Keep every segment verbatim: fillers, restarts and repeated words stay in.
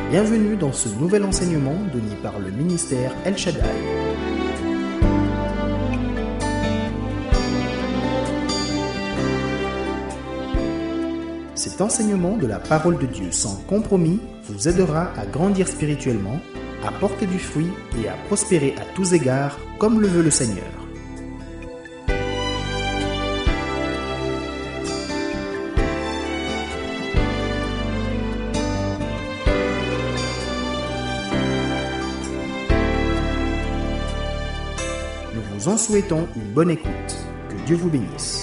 Bienvenue dans ce nouvel enseignement donné par le ministère El Shaddai. Cet enseignement de la parole de Dieu sans compromis vous aidera à grandir spirituellement, à porter du fruit et à prospérer à tous égards comme le veut le Seigneur. Nous vous en souhaitons une bonne écoute. Que Dieu vous bénisse.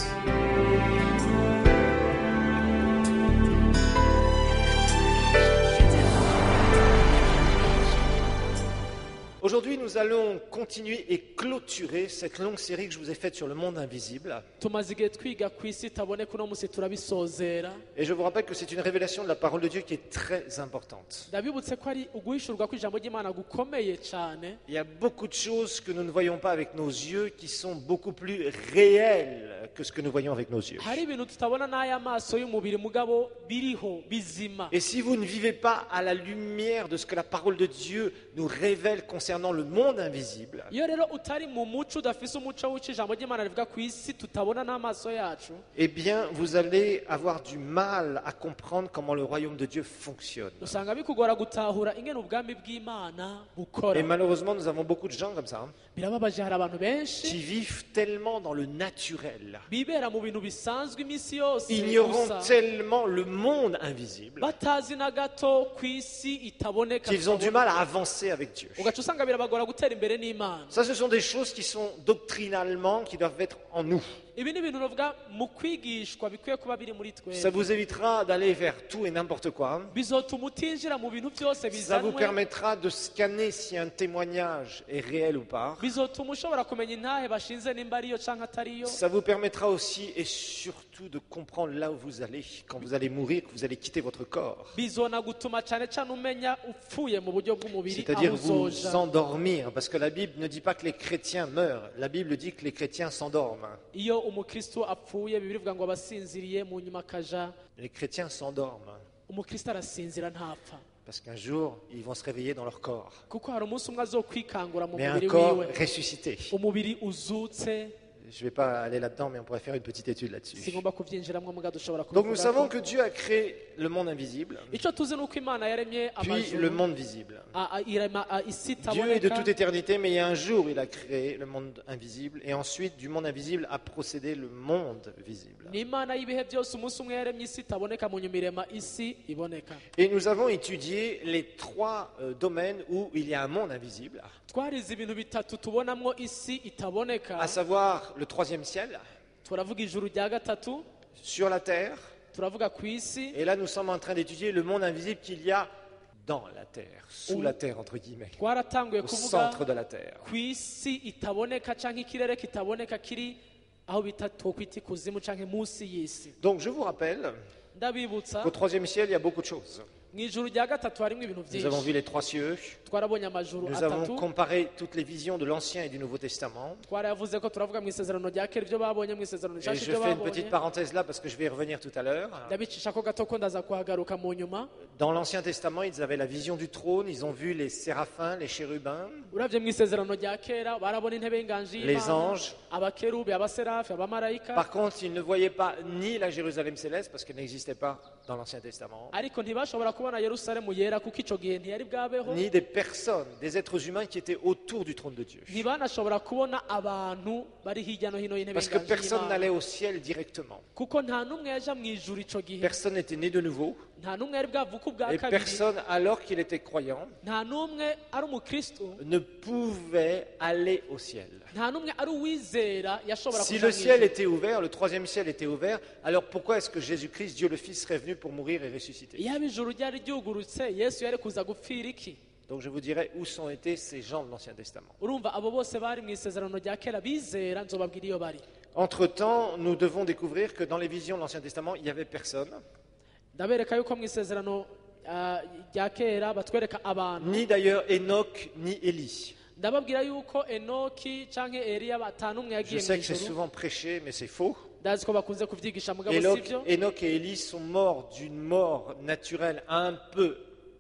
Aujourd'hui, nous allons continuer et clôturer cette longue série que je vous ai faite sur le monde invisible. Et je vous rappelle que c'est une révélation de la parole de Dieu qui est très importante. Il y a beaucoup de choses que nous ne voyons pas avec nos yeux qui sont beaucoup plus réelles que ce que nous voyons avec nos yeux. Et si vous ne vivez pas à la lumière de ce que la parole de Dieu nous révèle concernant le monde invisible, eh bien, vous allez avoir du mal à comprendre comment le royaume de Dieu fonctionne. Et malheureusement, nous avons beaucoup de gens comme ça, hein, qui vivent tellement dans le naturel, ignorant tellement le monde invisible, qu'ils ont du mal à avancer avec Dieu. Ça, ce sont des choses qui sont doctrinalement, qui doivent être en nous. Ça vous évitera d'aller vers tout et n'importe quoi. Ça vous permettra de scanner si un témoignage est réel ou pas. Ça vous permettra aussi et surtout de comprendre là où vous allez, quand vous allez mourir, que vous allez quitter votre corps. C'est-à-dire vous endormir, parce que la Bible ne dit pas que les chrétiens meurent, la Bible dit que les chrétiens s'endorment. Les chrétiens s'endorment parce qu'un jour ils vont se réveiller dans leur corps, mais un corps ressuscité. Je ne vais pas aller là-dedans, mais on pourrait faire une petite étude là-dessus. Donc nous savons que Dieu a créé le monde invisible, puis le monde visible. Dieu est de toute éternité, mais il y a un jour où il a créé le monde invisible, et ensuite du monde invisible a procédé le monde visible. Et nous avons étudié les trois euh, domaines où il y a un monde invisible, à savoir le troisième ciel, sur la terre, et là nous sommes en train d'étudier le monde invisible qu'il y a dans la terre, sous la terre entre guillemets, au centre de la terre. Donc je vous rappelle qu'au troisième ciel il y a beaucoup de choses. Nous avons vu les trois cieux. Nous avons comparé toutes les visions de l'Ancien et du Nouveau Testament. Et je fais une petite parenthèse là parce que je vais y revenir tout à l'heure. Dans l'Ancien Testament, ils avaient la vision du trône, ils ont vu les séraphins, les chérubins, les anges. Par contre, ils ne voyaient pas ni la Jérusalem céleste parce qu'elle n'existait pas dans l'Ancien Testament, ni des personnes, des êtres humains qui étaient autour du trône de Dieu. Parce que personne n'allait au ciel directement. Personne n'était né de nouveau. Et personne, alors qu'il était croyant, ne pouvait aller au ciel. Si le ciel était ouvert, le troisième ciel était ouvert, alors pourquoi est-ce que Jésus-Christ, Dieu le Fils, serait venu pour mourir et ressusciter? Donc je vous dirai où sont été ces gens de l'Ancien Testament. Entre-temps, nous devons découvrir que dans les visions de l'Ancien Testament, il n'y avait personne. Ni d'ailleurs Enoch, ni Élie. Je sais que c'est souvent prêché, mais c'est faux. Enoch, Enoch et Élie sont morts d'une mort naturelle un peu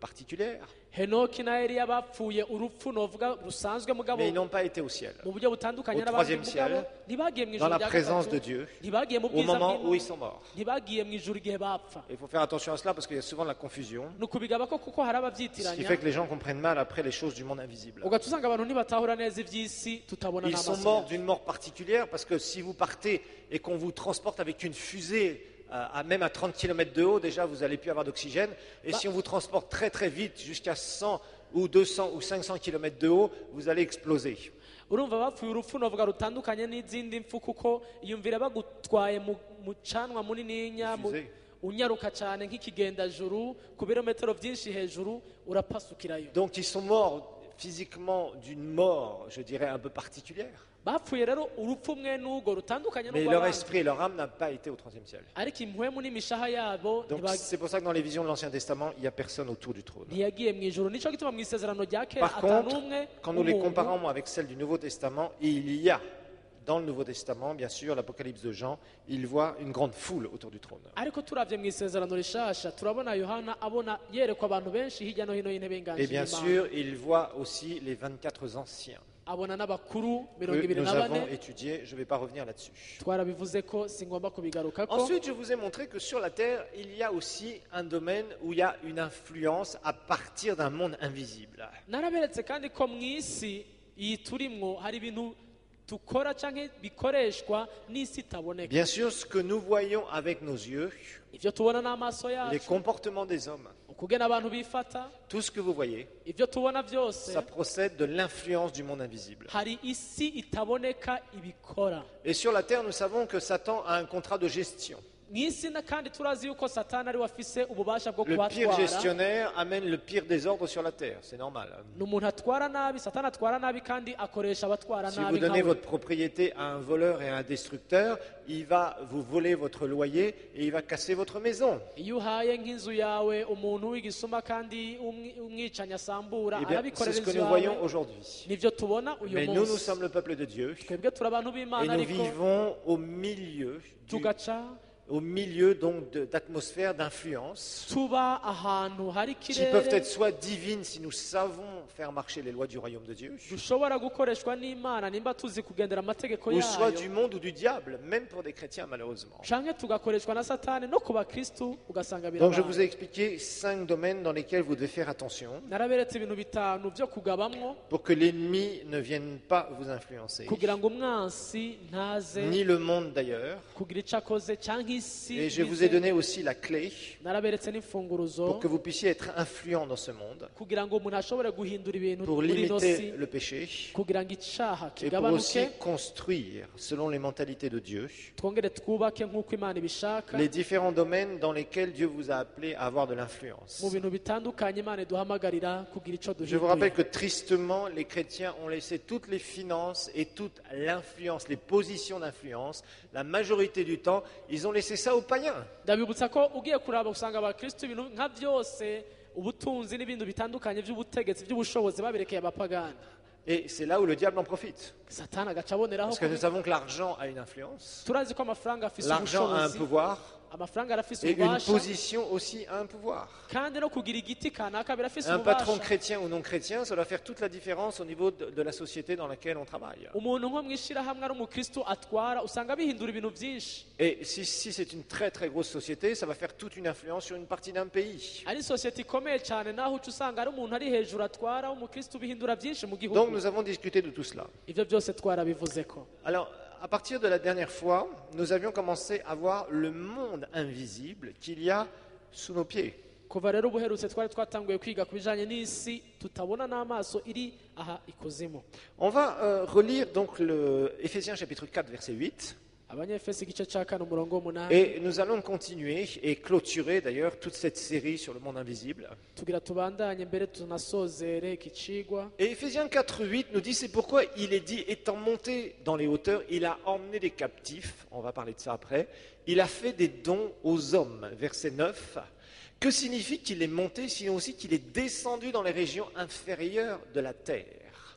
particulière. Henoki na Eliya bapfuye urupfu novuga rusanzwe mugabo Mais ils n'ont pas été au ciel. mu buryo butandukanye Au n'abandi troisième mugabo ciel, ntibagiye mu Dans ijuru la rya présence de gatatu Dieu, ntibagiye mu au bwiza moment où ils bw'Imana sont morts. ntibagiye mu ijuru igihe bapfa Il faut faire attention à cela parce qu'il y a souvent de la confusion. ni ukubigaba ko kuko hari Ce qui ababyitiranya fait que les gens comprennent mal après les choses du monde invisible. ugaca usanga abantu ntibatahura neza iby'isi tutabona Ils sont n'amaso morts yacu. d'une mort particulière parce que si vous partez et qu'on vous transporte avec une fusée à, à même à trente kilomètres de haut, déjà vous n'allez plus avoir d'oxygène. Et Bah. si on vous transporte très très vite jusqu'à cent ou deux cents ou cinq cents kilomètres de haut, vous allez exploser. urumva bapfuye urupfu novuga rutandukanye n'izindi mfu kuko iyumvira bagutwaye mu mu canwa munininya mu- Fusée. unyaruka cyane nk'ikigendajuru ku birometero byinshi hejuru urapasukirayo Donc ils sont morts physiquement d'une mort, je dirais, un peu particulière. bapfuye rero urupfu umwe n'ubwo rutandukanye Mais leur n'urw'abandi esprit et leur âme n'ont pas été au troisième ciel. ariko impwemu n'imishaha yabo Donc ntiba- c'est pour ça que dans les visions de l'Ancien Testament, il n'y a personne autour du trône. ntiyagiye mu ijuru nicyo gituma mu isezerano rya kera Par atanu contre, umwe quand nous les w'umuntu. comparons avec celles du Nouveau Testament, il y a dans le Nouveau Testament, bien sûr, l'Apocalypse de Jean, il voit une grande foule autour du trône. ariko turavye mu isezerano rishasha turabona yohana abona yerekwa abantu benshi hirya no hino y'intebe Et y'inganji bien y'Imana. sûr, il voit aussi les vingt-quatre anciens abona n'abakuru mirongo que ibiri nous na avons bane étudiés. Je ne vais pas revenir là-dessus. twarabivuze ko singomba kubigarukako Ensuite, je vous ai montré que sur la Terre, il y a aussi un domaine où il y a une influence à partir d'un monde invisible. naraberetse kandi ko mu isi iyi turimwo hari ibintu dukora canke bikoreshwa n'isi itaboneka Bien sûr, ce que nous voyons avec nos yeux, ivyo tubona n'amaso les yacu comportements des hommes, ukugena abantu bifata tout ce que vous voyez, ivyo tubona byose ça procède de l'influence du monde invisible. hari isi itaboneka ibikora Et sur la Terre, nous savons que Satan a un contrat de gestion. mu isi na kandi turazi yuko satani ari we afise ububasha bwo Le pire kuhatwara gestionnaire amène le pire désordre sur la Terre, c'est normal. ni umuntu atwara nabi satani atwara nabi kandi akoresha abatwara Si vous nabi donnez nkawe votre propriété à un voleur et à un destructeur, il va vous voler votre loyer et il va casser votre maison. iyo uhaye nk'inzu yawe umuntu w'igisuma kandi umwi- umwicanyi asambura Eh bien, c'est arabikorera ce que inzu nous yawe voyons aujourd'hui. nivyo tubona uyu Mais nous, nous munsi sommes le peuple de Dieu twebwe turi abantu et b'imana nous ariko vivons au milieu, du- tugaca au milieu donc de- d'atmosphères d'influence tuba ahantu hari qui peuvent ikirere être soit divines si nous savons faire marcher les lois du royaume de Dieu, dushobora gukoreshwa n'imana nimba tuzi kugendera amategeko ou soit yayo du monde ou du diable, même pour des chrétiens malheureusement. canke tugakoreshwa na satani no ku bakristu ugasanga Donc je birabaye vous ai expliqué cinq domaines dans lesquels vous devez faire attention naraberetse ibintu bitanu byo kugabamwo pour que l'ennemi ne vienne pas vous influencer, kugira ngo umwansi ntaze ni le monde d'ailleurs. kugira ico akoze canke isi Et je vous bize. ai donné aussi la clé naraberetse n'imfunguruzo pour que vous puissiez être influent dans ce monde, kugira ngo umuntu ashobore guhindura ibintu pour muri ino si limiter le péché kugira ngo icaha et pour aussi kigabanuke construire, selon les mentalités de Dieu, twongere twubake nk'uko imana ibishaka les différents domaines dans lesquels Dieu vous a appelé à avoir de l'influence. mu bintu bitandukanye imana iduhamagarira kugira ico Je vous rappelle duhinduye que tristement, les chrétiens ont laissé toutes les finances et toute l'influence, les positions d'influence, la majorité du temps, ils ont laissé ça aux païens. ndabibutsa ko ugiye kuraba usanga abakristu ibintu nka byose ubutunzi n'ibintu bitandukanye by'ubutegetsi by'ubushobozi baberekeye abapagani Et c'est là où le diable en profite. satani agaca aboneraho Parce que nous savons que l'argent a une influence, turazi ko amafaranga afise l'argent a un ubushobozi pouvoir, amafaranga arafise et une ububasha position aussi a un pouvoir. kandi no kugira igiti kanaka birafise Un patron ububasha chrétien ou non chrétien, ça doit faire toute la différence au niveau de, de la société dans laquelle on travaille. umuntu nko mu ishyirahamwe ari umukristo atwara usanga bihindura ibintu byinshi Et si, si c'est une très très grosse société, ça va faire toute une influence sur une partie d'un pays. ari sosiyete ikomeye cyane naho uca usanga ari umuntu ari hejuru atwara umukristo bihindura byinshi mu Donc gihugu nous avons discuté de tout cela. ibyo byose twarabivuze ko Alors, à partir de la dernière fois, nous avions commencé à voir le monde invisible qu'il y a sous nos pieds. kuva rero ubuherutse twari twatanguye kwiga ku bijyanye n'isi tutabona n'amaso iri aha ikuzimu On va euh, relire donc le Éphésiens chapitre quatre, verset huit. abanyefesi igice cya kane umurongo w'umunani Et nous allons continuer et clôturer d'ailleurs toute cette série sur le monde invisible. tugira tubandanye mbere tunasozere iki cigwa Et Éphésiens quatre, huit nous dit, c'est pourquoi il est dit, étant monté dans les hauteurs, il a emmené des captifs, on va parler de ça après, il a fait des dons aux hommes. Verset neuf, que signifie qu'il est monté, sinon aussi qu'il est descendu dans les régions inférieures de la terre.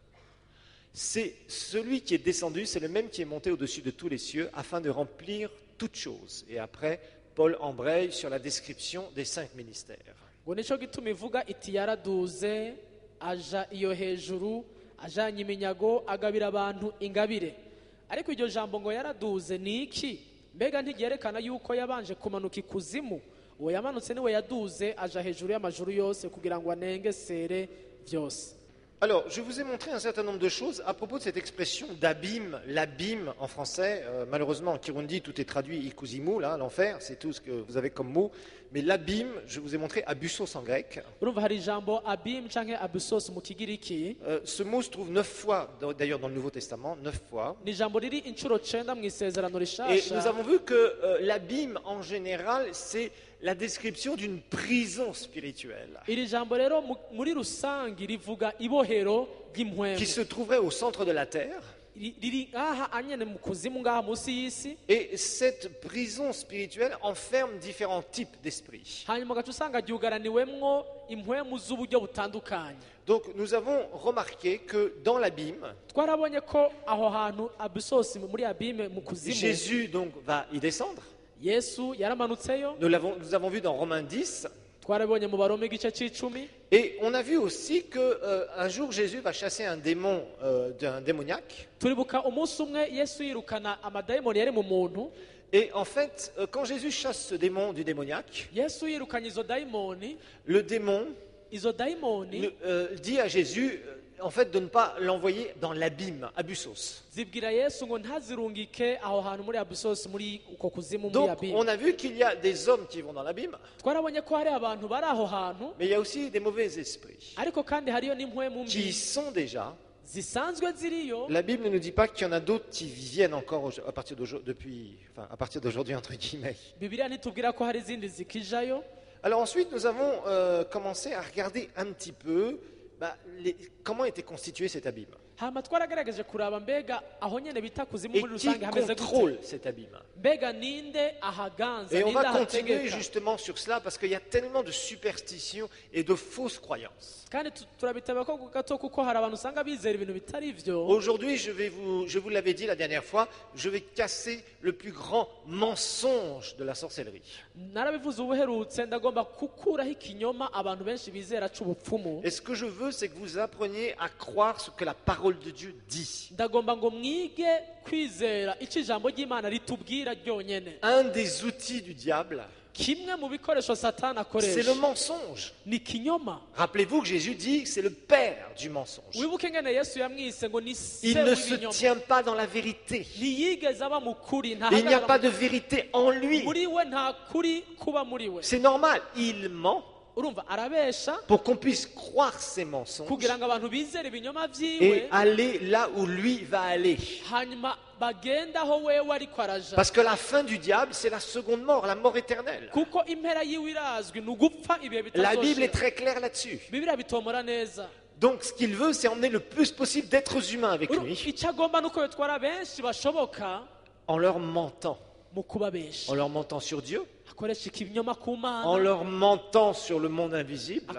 C'est celui qui est descendu, c'est le même qui est monté au-dessus de tous les cieux, afin de remplir toutes choses. Et après, Paul embraye sur la description des cinq ministères. ngo nicyo gituma ivuga iti yaraduze aja iyo hejuru ajanye iminyago agabira abantu ingabire. Ariko iryo jambo ngo yaraduze ni iki? Mbega ntigerekana yuko yabanje kumanuka ikuzimu? Uwo yamanutse niwe yaduze aja hejuru y'amajuru yose kugira ngo anengesere byose. Alors, je vous ai montré un certain nombre de choses à propos de cette expression d'abîme, l'abîme en français. Euh, malheureusement, en Kirundi, tout est traduit ikuzimu, là, l'enfer, c'est tout ce que vous avez comme mot. Mais l'abîme, je vous ai montré abyssos en grec. Euh, ce mot se trouve neuf fois, d'ailleurs dans le Nouveau Testament, neuf fois. Et nous avons vu que euh, l'abîme, en général, c'est la description d'une prison spirituelle qui se trouverait au centre de la terre. Et cette prison spirituelle enferme différents types d'esprits. Donc nous avons remarqué que dans l'abîme, Jésus donc va y descendre. Nous, l'avons, nous avons vu dans Romains dix. Et on a vu aussi qu'un euh, jour Jésus va chasser un démon euh, d'un démoniaque. Et en fait, euh, quand Jésus chasse ce démon du démoniaque, le démon euh, dit à Jésus en fait de ne pas l'envoyer dans l'abîme, abyssos. Donc on a vu qu'il y a des hommes qui vont dans l'abîme, mais il y a aussi des mauvais esprits qui y sont déjà. La Bible ne nous dit pas qu'il y en a d'autres qui viennent encore à partir d'aujourd'hui, depuis, enfin, à partir d'aujourd'hui entre guillemets. Alors ensuite nous avons euh, commencé à regarder un petit peu bah, les, comment était constitué cet abîme. Et qui contrôle cet abîme. Et on va continuer justement sur cela parce qu'il y a tellement de superstitions et de fausses croyances. Aujourd'hui, je vais vous, je vous l'avais dit la dernière fois, je vais casser le plus grand mensonge de la sorcellerie. Et ce que je veux, c'est que vous appreniez à croire ce que la parole de Dieu dit. Un des outils du diable, c'est le mensonge. Rappelez-vous que Jésus dit que c'est le père du mensonge. Il ne se tient pas dans la vérité. Il n'y a pas de vérité en lui. C'est normal, il ment pour qu'on puisse croire ses mensonges et aller là où lui va aller. Parce que la fin du diable, c'est la seconde mort, la mort éternelle. La Bible est très claire là-dessus. Donc ce qu'il veut, c'est emmener le plus possible d'êtres humains avec lui en leur mentant. En leur mentant sur Dieu, en leur mentant sur le monde invisible,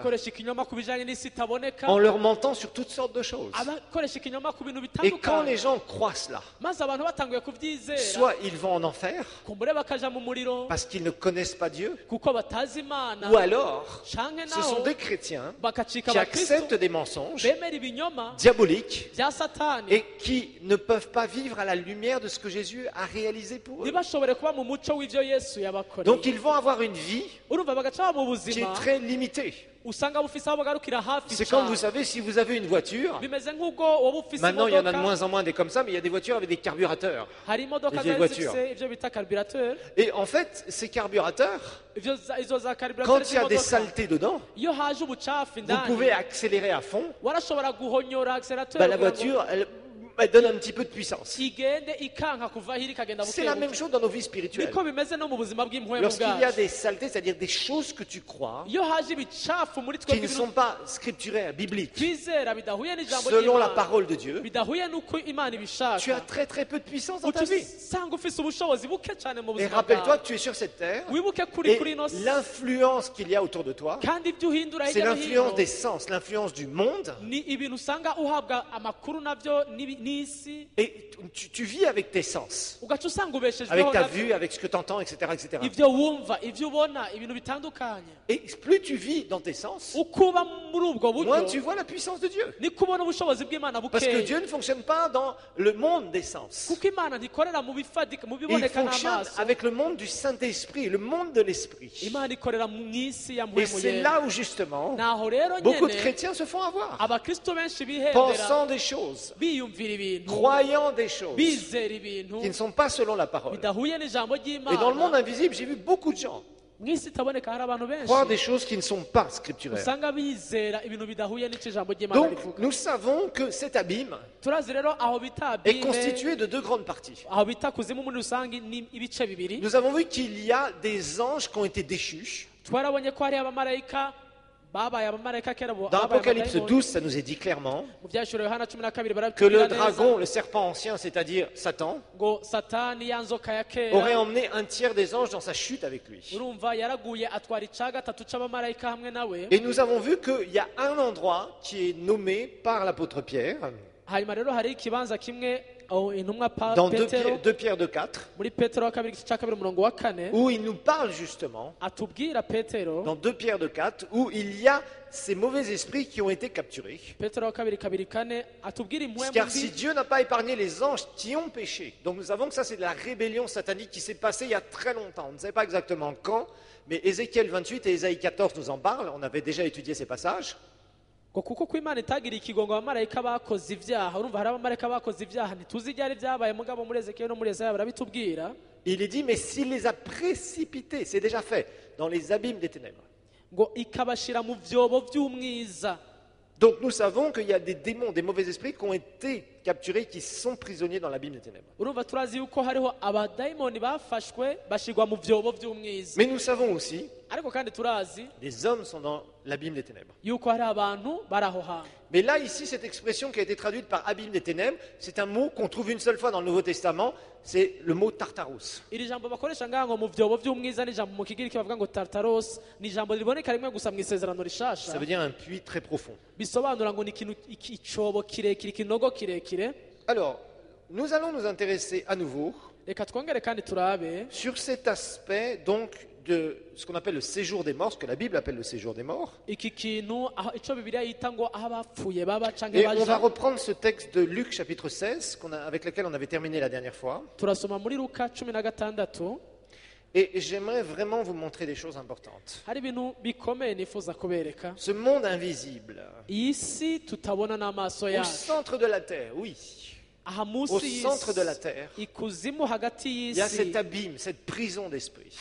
en leur mentant sur toutes sortes de choses. Et quand les gens croient cela, soit ils vont en enfer parce qu'ils ne connaissent pas Dieu, ou alors ce sont des chrétiens qui acceptent des mensonges diaboliques et qui ne peuvent pas vivre à la lumière de ce que Jésus a réalisé pour eux. Donc ils vont avoir une vie qui est très limitée. C'est comme vous savez, si vous avez une voiture, maintenant il y en a de moins en moins des comme ça, mais il y a des voitures avec des carburateurs, des vieilles voitures. Et en fait, ces carburateurs, quand il y a des saletés dedans, vous pouvez accélérer à fond, bah, la voiture, elle, elle donne un petit peu de puissance. C'est la même chose dans nos vies spirituelles. Lorsqu'il y a des saletés, c'est-à-dire des choses que tu crois qui ne sont pas scripturaires, bibliques, selon la parole de Dieu, tu as très très peu de puissance dans ta vie. Et rappelle-toi que tu es sur cette terre et l'influence qu'il y a autour de toi, c'est l'influence des sens, l'influence du monde Et tu, tu vis avec tes sens, avec ta vue, avec ce que tu entends, et cetera, et cetera. Et plus tu vis dans tes sens, moins tu vois la puissance de Dieu. Parce que Dieu ne fonctionne pas dans le monde des sens. Il fonctionne avec le monde du Saint-Esprit, le monde de l'Esprit. Et c'est là où justement beaucoup de chrétiens se font avoir, pensant des choses, croyant des choses qui ne sont pas selon la parole. Et dans le monde invisible, j'ai vu beaucoup de gens croire des choses qui ne sont pas scripturaires. Donc, nous savons que cet abîme est constitué de deux grandes parties. Nous avons vu qu'il y a des anges qui ont été déchus. Dans Apocalypse douze, ça nous est dit clairement que le dragon, le serpent ancien, c'est-à-dire Satan, aurait emmené un tiers des anges dans sa chute avec lui. Et nous avons vu qu'il y a un endroit qui est nommé par l'apôtre Pierre, dans deux Pierre, deux Pierre deux quatre, où il nous parle justement, dans deux Pierre deux quatre, où il y a ces mauvais esprits qui ont été capturés. Car si Dieu n'a pas épargné les anges qui ont péché, donc nous savons que ça c'est de la rébellion satanique qui s'est passée il y a très longtemps, on ne sait pas exactement quand, mais Ézéchiel vingt-huit et Ésaïe quatorze nous en parlent, on avait déjà étudié ces passages. kuko ko Imana itagira ikigongo abamarayika bakoze ibyaha urumva hari abamarayika bakoze ibyaha ntituzi ibyari byabaye mugabo muri Ezekiel no muri Yesaya barabitubwira. Il est dit mais s'il les a précipités, c'est déjà fait, dans les abîmes des ténèbres. Ngo ikabashira mu vyobo vy'umwiza. Donc nous savons qu'il y a des démons, des mauvais esprits qui ont été capturés, qui sont prisonniers dans l'abîme des ténèbres. Mais nous savons aussi des hommes sont dans l'abîme des ténèbres. Mais là, ici, cette expression qui a été traduite par abîme des ténèbres, c'est un mot qu'on trouve une seule fois dans le Nouveau Testament, c'est le mot Tartaros. Ça veut dire un puits très profond. Alors, nous allons nous intéresser à nouveau sur cet aspect donc de ce qu'on appelle le séjour des morts, ce que la Bible appelle le séjour des morts. Et on va reprendre ce texte de Luc chapitre seize qu'on a, avec lequel on avait terminé la dernière fois. Et j'aimerais vraiment vous montrer des choses importantes. Ce monde invisible, au centre de la terre, oui. Au centre de la terre, il y a cet abîme, cette prison d'esprit.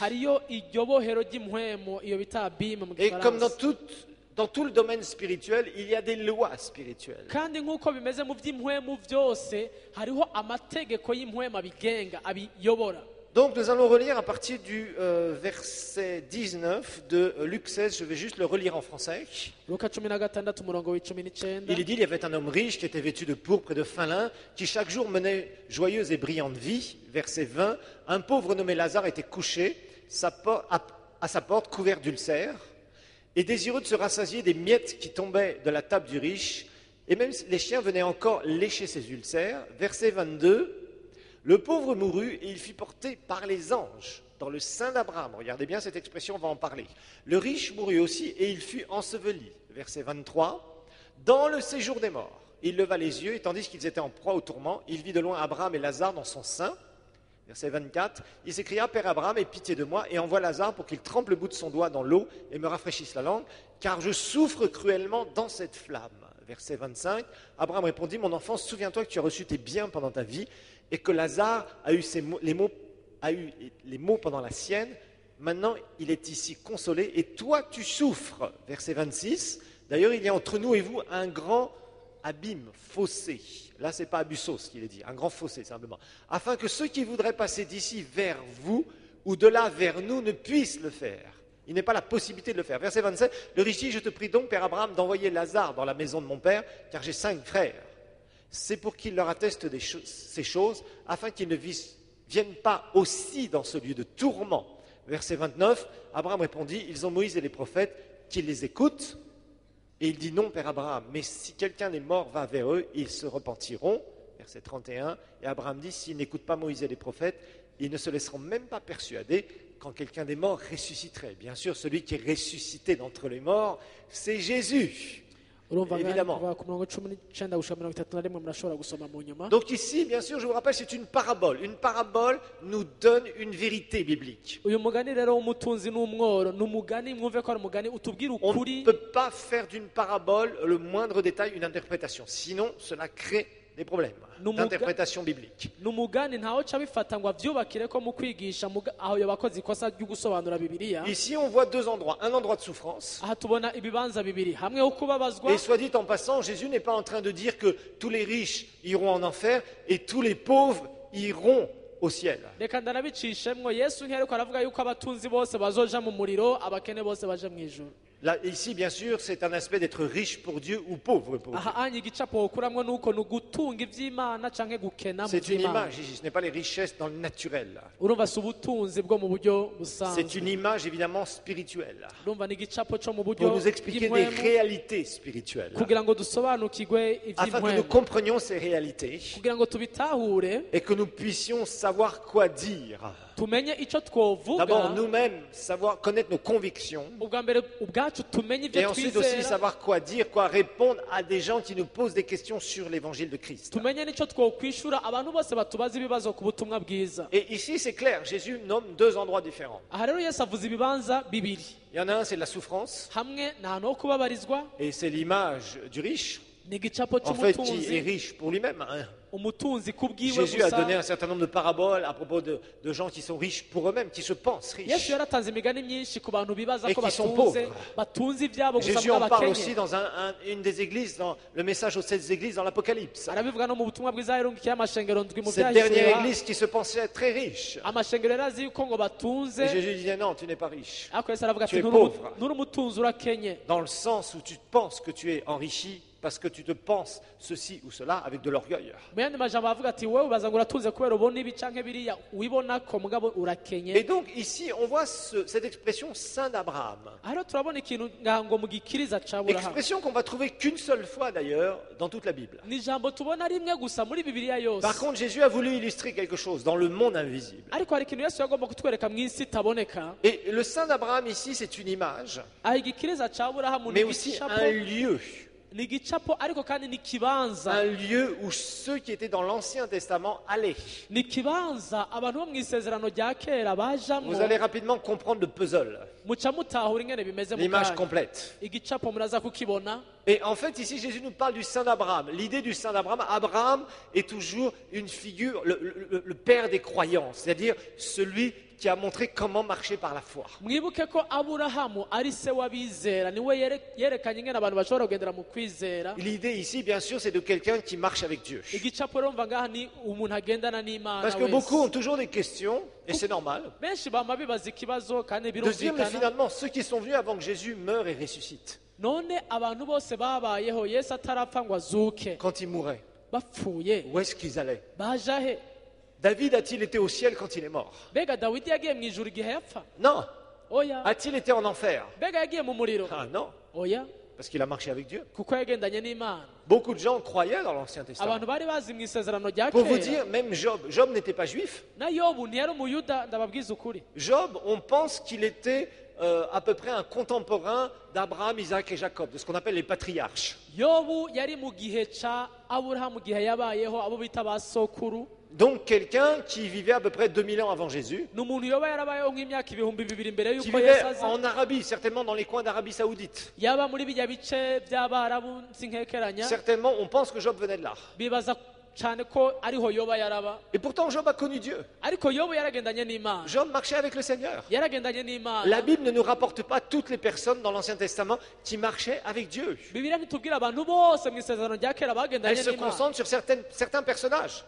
Et comme dans tout, dans tout le domaine spirituel, il y a des lois spirituelles. Donc nous allons relire à partir du euh, verset dix-neuf de euh, Luc seize, je vais juste le relire en français. Il est dit, il y avait un homme riche qui était vêtu de pourpre et de fin lin, qui chaque jour menait joyeuse et brillante vie. Verset vingt, un pauvre nommé Lazare était couché sa por- à, à sa porte couvert d'ulcères, et désireux de se rassasier des miettes qui tombaient de la table du riche, et même les chiens venaient encore lécher ses ulcères. Verset vingt-deux, le pauvre mourut et il fut porté par les anges dans le sein d'Abraham. Regardez bien cette expression, on va en parler. Le riche mourut aussi et il fut enseveli. Verset vingt-trois. Dans le séjour des morts, il leva les yeux et tandis qu'ils étaient en proie au tourment, il vit de loin Abraham et Lazare dans son sein. Verset vingt-quatre. Il s'écria, Père Abraham, aie pitié de moi et envoie Lazare pour qu'il trempe le bout de son doigt dans l'eau et me rafraîchisse la langue, car je souffre cruellement dans cette flamme. Verset vingt-cinq. Abraham répondit, mon enfant, souviens-toi que tu as reçu tes biens pendant ta vie et que Lazare a eu, ses mots, les mots, a eu les mots pendant la sienne. Maintenant, il est ici consolé et toi, tu souffres. Verset vingt-six. D'ailleurs, il y a entre nous et vous un grand abîme, fossé. Là, ce n'est pas abussos qu'il est dit, un grand fossé simplement. Afin que ceux qui voudraient passer d'ici vers vous ou de là vers nous ne puissent le faire. Il n'est pas la possibilité de le faire. Verset vingt-sept. Le riche dit, je te prie donc, Père Abraham, d'envoyer Lazare dans la maison de mon père, car j'ai cinq frères. C'est pour qu'il leur atteste des cho- ces choses, afin qu'ils ne vis- viennent pas aussi dans ce lieu de tourment. Verset vingt-neuf, Abraham répondit, ils ont Moïse et les prophètes, qu'ils les écoutent. Et il dit, non, Père Abraham, mais si quelqu'un est mort, va vers eux, ils se repentiront. verset trente et un, et Abraham dit, s'ils n'écoutent pas Moïse et les prophètes, ils ne se laisseront même pas persuader quand quelqu'un des morts ressusciterait. Bien sûr, celui qui est ressuscité d'entre les morts, c'est Jésus. Évidemment. Donc ici, bien sûr, je vous rappelle, c'est une parabole. Une parabole nous donne une vérité biblique. On ne peut pas faire d'une parabole le moindre détail une interprétation. Sinon, cela crée des problèmes d'interprétation biblique. Ici, on voit deux endroits. Un endroit de souffrance. Et soit dit en passant, Jésus n'est pas en train de dire que tous les riches iront en enfer et tous les pauvres iront au ciel. Là, ici, bien sûr, c'est un aspect d'être riche pour Dieu ou pauvre pour Dieu. C'est une image, ce n'est pas les richesses dans le naturel. C'est une image évidemment spirituelle pour nous expliquer des réalités spirituelles, afin que nous comprenions ces réalités et que nous puissions savoir quoi dire. D'abord, nous-mêmes, savoir connaître nos convictions. Et ensuite aussi savoir quoi dire, quoi répondre à des gens qui nous posent des questions sur l'évangile de Christ. Et ici c'est clair, Jésus nomme deux endroits différents. Il y en a un, c'est la souffrance. Et c'est l'image du riche, en fait, qui est riche pour lui-même. Hein. Jésus a donné un certain nombre de paraboles à propos de, de gens qui sont riches pour eux-mêmes, qui se pensent riches et qui sont pauvres. Jésus en parle aussi dans un, un, une des églises, dans le message aux sept églises dans l'Apocalypse. Cette dernière église qui se pensait très riche. Et Jésus disait non, tu n'es pas riche. Tu es pauvre. Dans le sens où tu penses que tu es enrichi parce que tu te penses ceci ou cela avec de l'orgueil. Et donc ici on voit ce, cette expression saint d'Abraham. Expression qu'on va trouver qu'une seule fois d'ailleurs dans toute la Bible. Par contre, Jésus a voulu illustrer quelque chose dans le monde invisible. Et le saint d'Abraham ici, c'est une image, mais aussi un lieu. Un lieu où ceux qui étaient dans l'Ancien Testament allaient. Vous allez rapidement comprendre le puzzle, l'image complète. Et en fait, ici, Jésus nous parle du saint d'Abraham. L'idée du saint d'Abraham, Abraham est toujours une figure, le, le, le père des croyants, c'est-à-dire celui qui a montré comment marcher par la foi. L'idée ici, bien sûr, c'est de quelqu'un qui marche avec Dieu. Parce que beaucoup ont toujours des questions, et c'est normal, de se dire, mais finalement, ceux qui sont venus avant que Jésus meure et ressuscite, quand il mourait, où est-ce qu'ils allaient? David a-t-il été au ciel quand il est mort? Non. A-t-il été en enfer? Ah non. Parce qu'il a marché avec Dieu. Beaucoup de gens croyaient dans l'Ancien Testament. Pour vous dire, même Job, Job n'était pas juif. Job, on pense qu'il était euh, à peu près un contemporain d'Abraham, Isaac et Jacob, de ce qu'on appelle les patriarches. Donc quelqu'un qui vivait à peu près deux mille ans avant Jésus, qui vivait en Arabie, certainement dans les coins d'Arabie Saoudite. Certainement, on pense que Job venait de là. Et pourtant, Job a connu Dieu. Job marchait avec le Seigneur. La Bible ne nous rapporte pas toutes les personnes dans l'Ancien Testament qui marchaient avec Dieu. Elle se concentre sur certaines, certains personnages.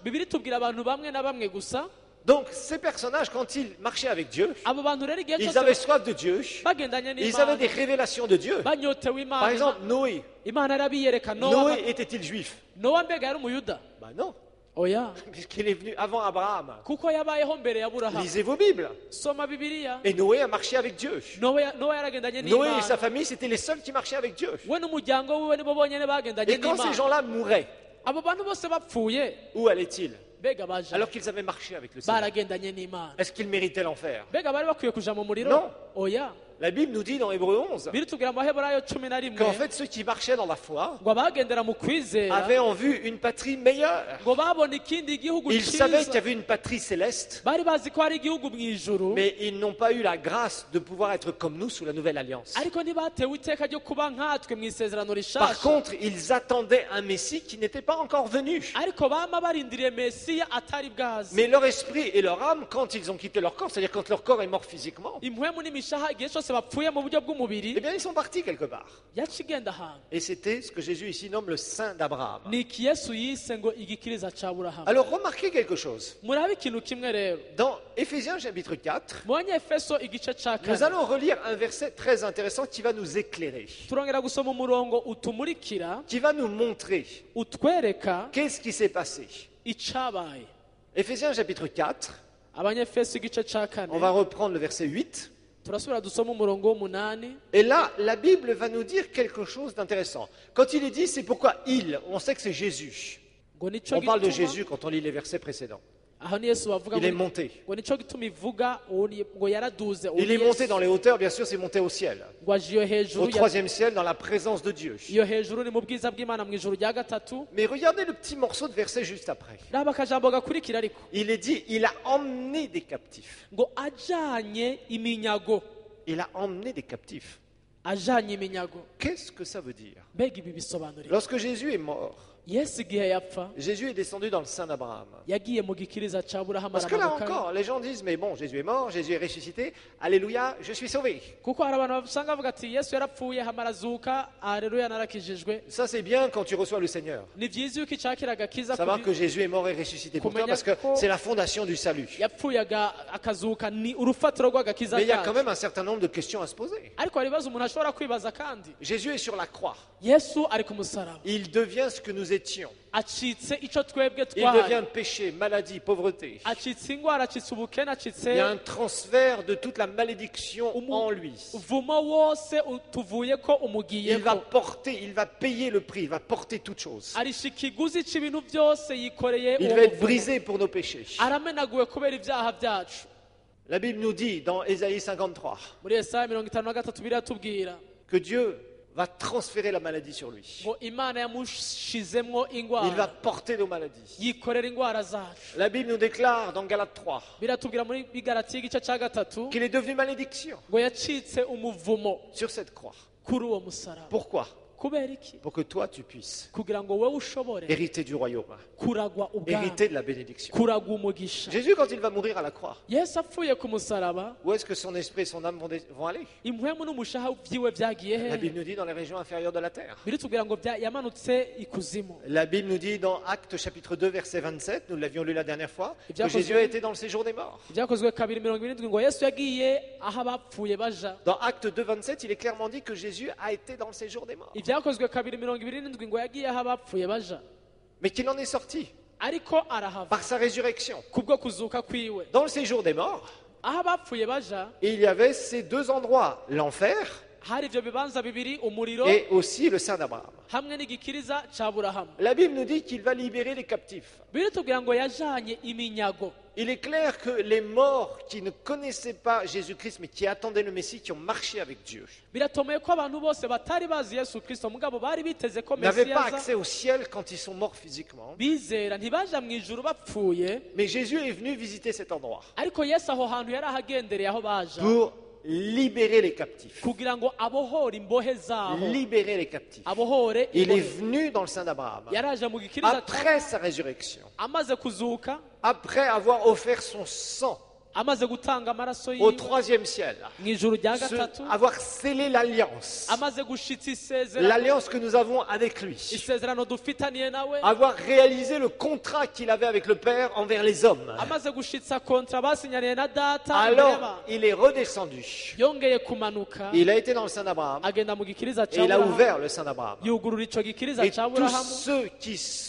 Donc, ces personnages, quand ils marchaient avec Dieu, ils avaient soif de Dieu, ils avaient des révélations de Dieu. Par exemple, Noé. Noé était-il juif? Bah non. Puisqu'il est venu avant Abraham. Lisez vos Bibles. Et Noé a marché avec Dieu. Noé et sa famille, c'était les seuls qui marchaient avec Dieu. Et quand ces gens-là mouraient, Où allait-il alors qu'ils avaient marché avec le Seigneur? Est-ce qu'ils méritaient l'enfer? Non. La Bible nous dit dans Hébreux onze qu'en fait ceux qui marchaient dans la foi avaient en vue une patrie meilleure. Ils savaient qu'il y avait une patrie céleste, mais ils n'ont pas eu la grâce de pouvoir être comme nous sous la nouvelle alliance. Par contre, ils attendaient un Messie qui n'était pas encore venu. Mais leur esprit et leur âme, quand ils ont quitté leur corps, c'est-à-dire quand leur corps est mort physiquement, eh bien ils sont partis quelque part. Et c'était ce que Jésus ici nomme le sein d'Abraham. Alors remarquez quelque chose. Dans Éphésiens chapitre quatre, nous allons relire un verset très intéressant qui va nous éclairer, qui va nous montrer qu'est-ce qui s'est passé. Éphésiens chapitre quatre, on va reprendre le verset huit. Et là, la Bible va nous dire quelque chose d'intéressant. Quand il est dit, c'est pourquoi il, on sait que c'est Jésus. On parle de Jésus quand on lit les versets précédents. Il est monté. Il est monté dans les hauteurs, bien sûr, c'est monté au ciel. Au troisième ciel, dans la présence de Dieu. Mais regardez le petit morceau de verset juste après. Il est dit, il a emmené des captifs. Il a emmené des captifs. Qu'est-ce que ça veut dire? Lorsque Jésus est mort, Jésus est descendu dans le sein d'Abraham. Parce que là encore, les gens disent, mais bon, Jésus est mort, Jésus est ressuscité, alléluia, je suis sauvé. Ça c'est bien quand tu reçois le Seigneur. Savoir que Jésus est mort et ressuscité pour toi, parce que c'est la fondation du salut. Mais il y a quand même un certain nombre de questions à se poser. Jésus est sur la croix. Il devient ce que nous étions. Il devient péché, maladie, pauvreté. Il y a un transfert de toute la malédiction en lui. Il va porter, il va payer le prix, il va porter toutes choses. Il va être brisé pour nos péchés. La Bible nous dit dans Ésaïe cinquante-trois que Dieu va transférer la maladie sur lui. Il va porter nos maladies. La Bible nous déclare dans Galates trois qu'il est devenu malédiction sur cette croix. Pourquoi? Pour que toi tu puisses hériter du royaume, hériter de la bénédiction. Jésus, quand il va mourir à la croix, où est-ce que son esprit et son âme vont, vont aller? La Bible nous dit dans les régions inférieures de la terre. La Bible nous dit dans Actes chapitre deux verset vingt-sept, nous l'avions lu la dernière fois, que Jésus a été dans le séjour des morts. Dans Actes deux vingt-sept, il est clairement dit que Jésus a été dans le séjour des morts. Mais qu'il en est sorti par sa résurrection. Dans le séjour des morts, il y avait ces deux endroits, l'enfer et aussi le sein d'Abraham. La Bible nous dit qu'il va libérer les captifs. Il est clair que les morts qui ne connaissaient pas Jésus-Christ mais qui attendaient le Messie, qui ont marché avec Dieu, n'avaient pas accès au ciel quand ils sont morts physiquement. Mais Jésus est venu visiter cet endroit pour libérer les captifs. Libérer les captifs. Il est venu dans le sein d'Abraham après sa résurrection, après avoir offert son sang au troisième ciel, ce, avoir scellé l'alliance, l'alliance que nous avons avec lui, avoir réalisé le contrat qu'il avait avec le Père envers les hommes. Alors il est redescendu, il a été dans le sein d'Abraham et il a ouvert le sein d'Abraham, et tous ceux qui sont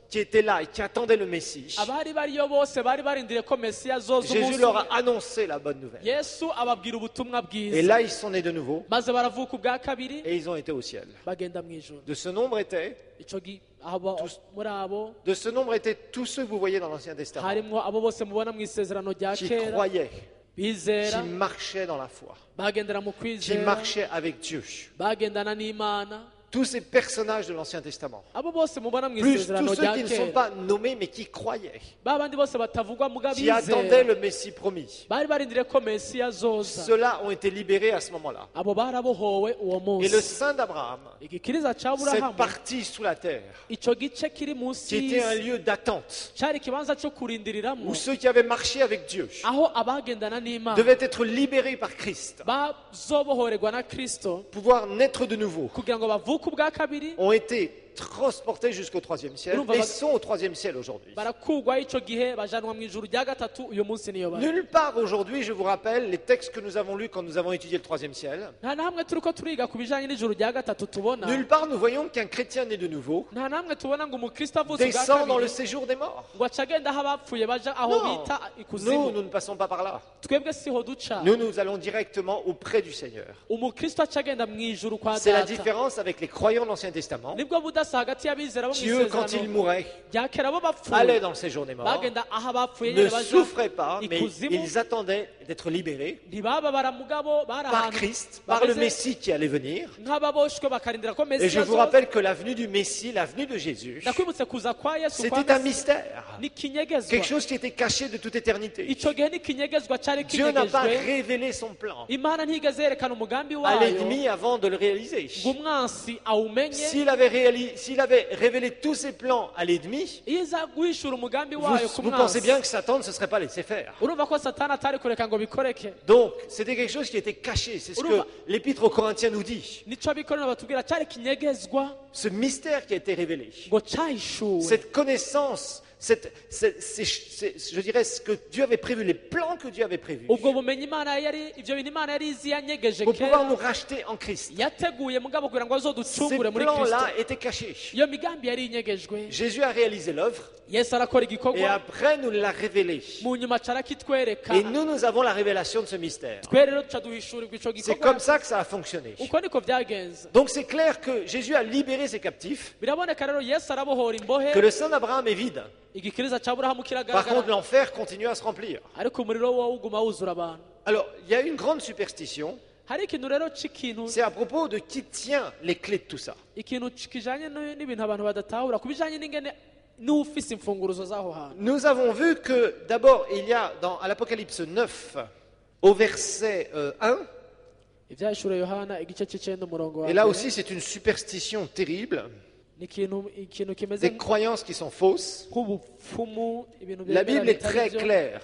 qui étaient là et qui attendaient le Messie, abari bariyo bose bari barindiriye ko Mesiya azoza Jésus umunsi leur a umwe. annoncé la bonne nouvelle. Yesu ababwira ubutumwa Et bwiza là, ils sont nés de nouveau maze baravuka ubwa kabiri et ils ont été au ciel. bagenda mu ijuru. De ce nombre étaient, Ico gi- abo- muri abo de ce nombre étaient tous ceux que vous voyez dans l'Ancien Testament, harimwo abo bose mubona mu isezerano rya qui kera croyaient, bizera qui marchaient dans la foi, bagendera mu qui kwizera marchaient avec Dieu. bagendana n'Imana. Tous ces personnages de l'Ancien Testament, Abo bose mubona mu plus isezerano tous ceux rya qui ne sont kera pas nommés mais qui croyaient, ba bandi bose batavugwa muga qui attendaient bizera le Messie promis, bari barindiriye ko Mesiya azoza. ceux-là ont été libérés à ce moment-là. Abo barabohowe uwo Et le munsi. sein d'Abraham, Igikiriza ca cette Aburahamu partie sous la terre, ico gice kiri munsi qui était un y'isi lieu d'attente, cari ikibanza co kurindiriramwo où ceux qui avaient marché avec Dieu aho abagendana n'Imana devaient être libérés par Christ, bazobohorerwa na Kristo pouvoir naître de nouveau, kugira ngo bavuke ubwa kabiri ont été transportés jusqu'au troisième ciel et sont au troisième ciel aujourd'hui. barakugwaho ico gihe bajanwa mu ijuru rya gatatu uyu munsi niyo bari. Nulle part aujourd'hui, je vous rappelle, les textes que nous avons lus quand nous avons étudié le troisième ciel, nta namwe turiko turiga ku bijanye n'ijuru rya gatatu tubona nulle part nous voyons qu'un chrétien né de nouveau nta namwe tubona ngo umukristo avutse ubwa descend dans le kabiri séjour des morts. ngo aca agenda aho abapfuye baja aho Non, bita nous, ikuzimu. nous ne passons pas par là. Twebwe siho duca Nous, nous allons directement auprès du Seigneur. umukristo aca agenda mu ijuru kwa C'est la data. différence avec les croyants de l'Ancien Testament, nibwo budasa hagati y'abizera bo mu qui eux, quand ils isezerano mouraient, rya kera bo allaient bapfuye dans le séjour des morts, bagenda aho abapfuye ne nyene baja souffraient pas, mais ikuzimu. ils attendaient d'être libérés ntibababara mugabo bari par ahantu Christ, par le bameze Messie qui allait venir. nk'ababoshwe bakarindira ko Et Mesiya je vous azoza. rappelle que l'avenue du Messie, l'avenue de Jésus, ndakwibutse kuza kwa Yesu kwa c'était un Mesiya mystère, ni kinyegezwa quelque chose qui était caché de toute éternité. ico gihe ni kinyegezwa cari Dieu n'a pas kinyegejwe révélé son plan imana ntigeze yerekana umugambi à wayo l'ennemi avant de le réaliser. ngo umwansi awumenye. S'il avait, réali- s'il avait révélé tous ses plans à l'ennemi, iyo iza guhishura umugambi vous, wayo ku vous pensez bien mwansi que Satan ne se serait pas laissé faire. urumva ko satani atari kureka ngo bikoreke. Donc, c'était quelque chose qui était caché. C'est ce que l'Épître aux Corinthiens nous dit. nico abikorera batubwira cari kinyegezwa Ce mystère qui a été révélé, ngo cahishuwe. cette connaissance, cette, cette- c'est- c'est- je dirais ce que Dieu avait prévu, les plans que Dieu avait prévus, ubwo bumenyi imana yari ivyo bintu imana yari izi yanyegeje pour pouvoir kera nous racheter en Christ. yateguye mugabo kugira ngo Ces azoducungure muri Kristo. plans-là étaient cachés. iyo migambi yari inyegejwe Jésus a réalisé l'œuvre Yesu arakora et igikorwa après nous l'a révélé. mu nyuma aca arakitwereka Et nous, nous avons la révélation de ce mystère. twe rero duca duhishurirwa ico C'est gikorwa. comme ça que ça a fonctionné. uko niko vyagenze. Donc c'est clair que Jésus a libéré ses captifs, biraboneka rero Yesu arabohora imbohe que le sein d'Abraham est vide. igikiriza ca Aburahamu Par contre, kiragaragara l'enfer continue à se remplir. ariko umuriro wo uguma wuzura abantu. Alors, il y a une grande superstition, hari ikintu rero c'ikintu c'est à propos de qui tient les clés de tout ça. ikintu kijanye n- n'ibintu abantu badatahura ku bijanye n'ingene n'ufise imfunguruzo z'aho hantu. Nous avons vu que d'abord, il y a dans à l'Apocalypse neuf, au verset euh, un, ivyahishura Yohana igice c'icenda umurongo wa et là mbere, aussi c'est une superstition terrible, ni ikintu ikintu kimeze des croyances qui sont fausses. nk'ubupfumu ibintu La byemera Bible est bitari très vyo. claire.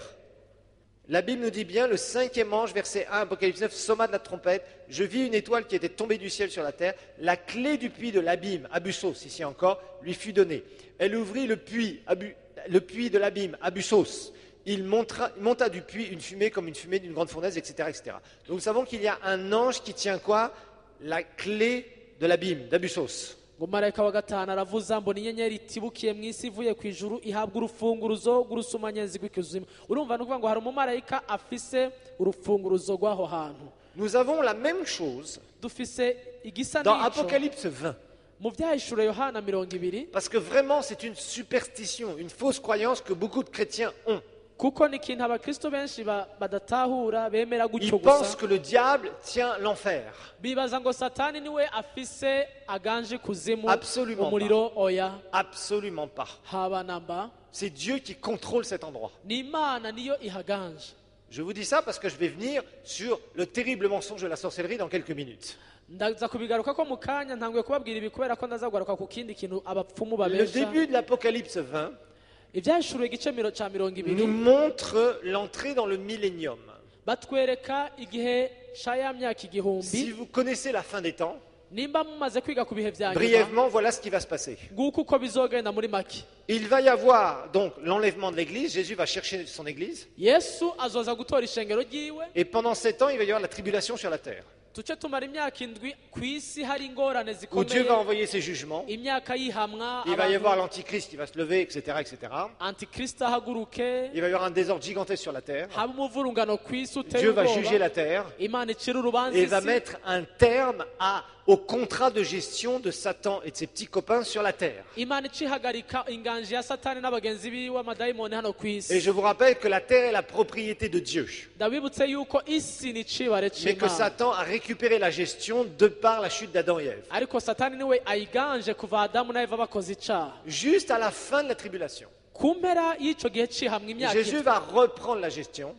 La Bible nous dit bien, le cinquième ange, verset un, Apocalypse neuf, sonna de la trompette. Je vis une étoile qui était tombée du ciel sur la terre. La clé du puits de l'abîme, Abussos, ici encore, lui fut donnée. Elle ouvrit le puits, Abu- le puits de l'abîme, Abussos. Il montra, il monta du puits une fumée comme une fumée d'une grande fournaise, et cetera, et cetera. Donc nous savons qu'il y a un ange qui tient quoi? La clé de l'abîme, d'Abussos. ngo marayika wa gatanu aravuza mbona inyenyeri itibukiye mu isi ivuye ku ijuru ihabwa urufunguruzo rw'urusumanyenzi rw'ikuzimu. urumva ni ukuvuga ngo hari umumarayika afise urufunguruzo rw'aho hantu. Nous avons la même chose dufise igisa dans n'ico Apocalypse vingt. mu vyahishura Yohana mirongo ibiri Parce que vraiment, c'est une superstition, une fausse croyance que beaucoup de chrétiens ont. kuko ni ikintu abakristo benshi ba- badatahura bemera Ils gutyo pensent gusa que le diable tient l'enfer. bibaza ngo satani niwe afise aganje kuzimu Absolument umuriro oya Absolument pas. haba namba C'est Dieu qui contrôle cet endroit. ni imana niyo ihaganje. Je vous dis ça parce que je vais venir sur le terrible mensonge de la sorcellerie dans quelques minutes. ndaza kubigaruka ko mu kanya ntanguye kubabwira ibi kubera ko ndazagaruka ku kindi kintu abapfumu Le babesha. début de l'Apocalypse vingt ivyahishuriwe igice miro- ca mirongo nous ibiri montre l'entrée dans le millénium. batwereka igihe ca ya myaka Si igihumbi. vous connaissez la fin des temps, nimba mumaze kwiga ku bihe vya nyuma brièvement, voilà ce qui va se passer. nguko uko bizogenda muri make. Il va y avoir donc l'enlèvement de l'Église. Jésus va chercher son Église. yesu azoza gutora ishengero ryiwe Et pendant sept ans, il va y avoir la tribulation sur la terre. où Dieu va envoyer ses jugements. Il va y avoir l'antichrist qui va se lever, et cetera, et cetera. Il va y avoir un désordre gigantesque sur la terre. Dieu va juger la terre et va mettre un terme à, au contrat de gestion de Satan et de ses petits copains sur la terre. Et je vous rappelle que la terre est la propriété de Dieu. Mais que Satan a récupéré la gestion de par la chute d'Adam et Ève. Juste à la fin de la tribulation, Jésus va reprendre la gestion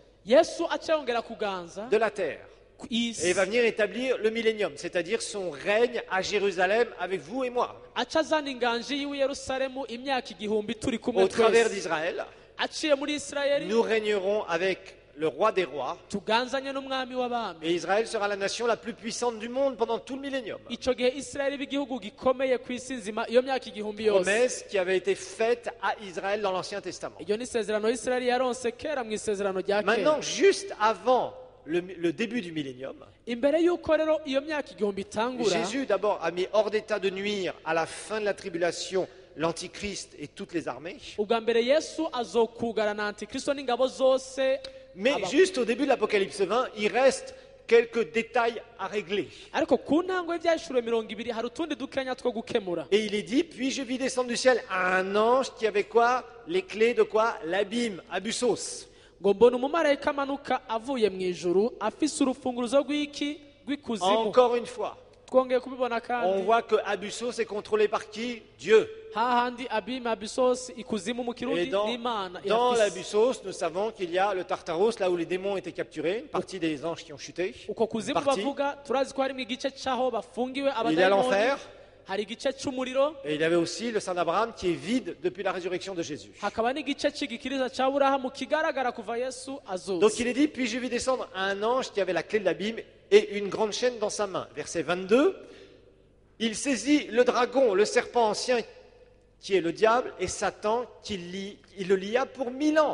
de la terre. Et il va venir établir le millénium, c'est-à-dire son règne à Jérusalem avec vous et moi. Au travers d'Israël, nous régnerons avec le roi des rois. Et Israël sera la nation la plus puissante du monde pendant tout le millénium. Promesse qui avait été faite à Israël dans l'Ancien Testament. Maintenant, juste avant Le, le début du millénium, Jésus d'abord a mis hors d'état de nuire à la fin de la tribulation l'antichrist et toutes les armées. Mais juste au début de l'Apocalypse vingt, il reste quelques détails à régler. Et il est dit, puis je vis descendre du ciel un ange qui avait quoi? Les clés de quoi? L'abîme, Abyssos. Encore une fois, on voit que Abyssos est contrôlé par qui? Dieu. Et dans, dans l'Abyssos, nous savons qu'il y a le Tartaros, là où les démons étaient capturés, une partie des anges qui ont chuté. Il y a l'enfer. Et il y avait aussi le Saint d'Abraham qui est vide depuis la résurrection de Jésus. Donc il est dit, puis je vis descendre un ange qui avait la clé de l'abîme et une grande chaîne dans sa main. Verset vingt-deux, il saisit le dragon, le serpent ancien qui est le diable, et Satan qui li, il le lia pour mille ans.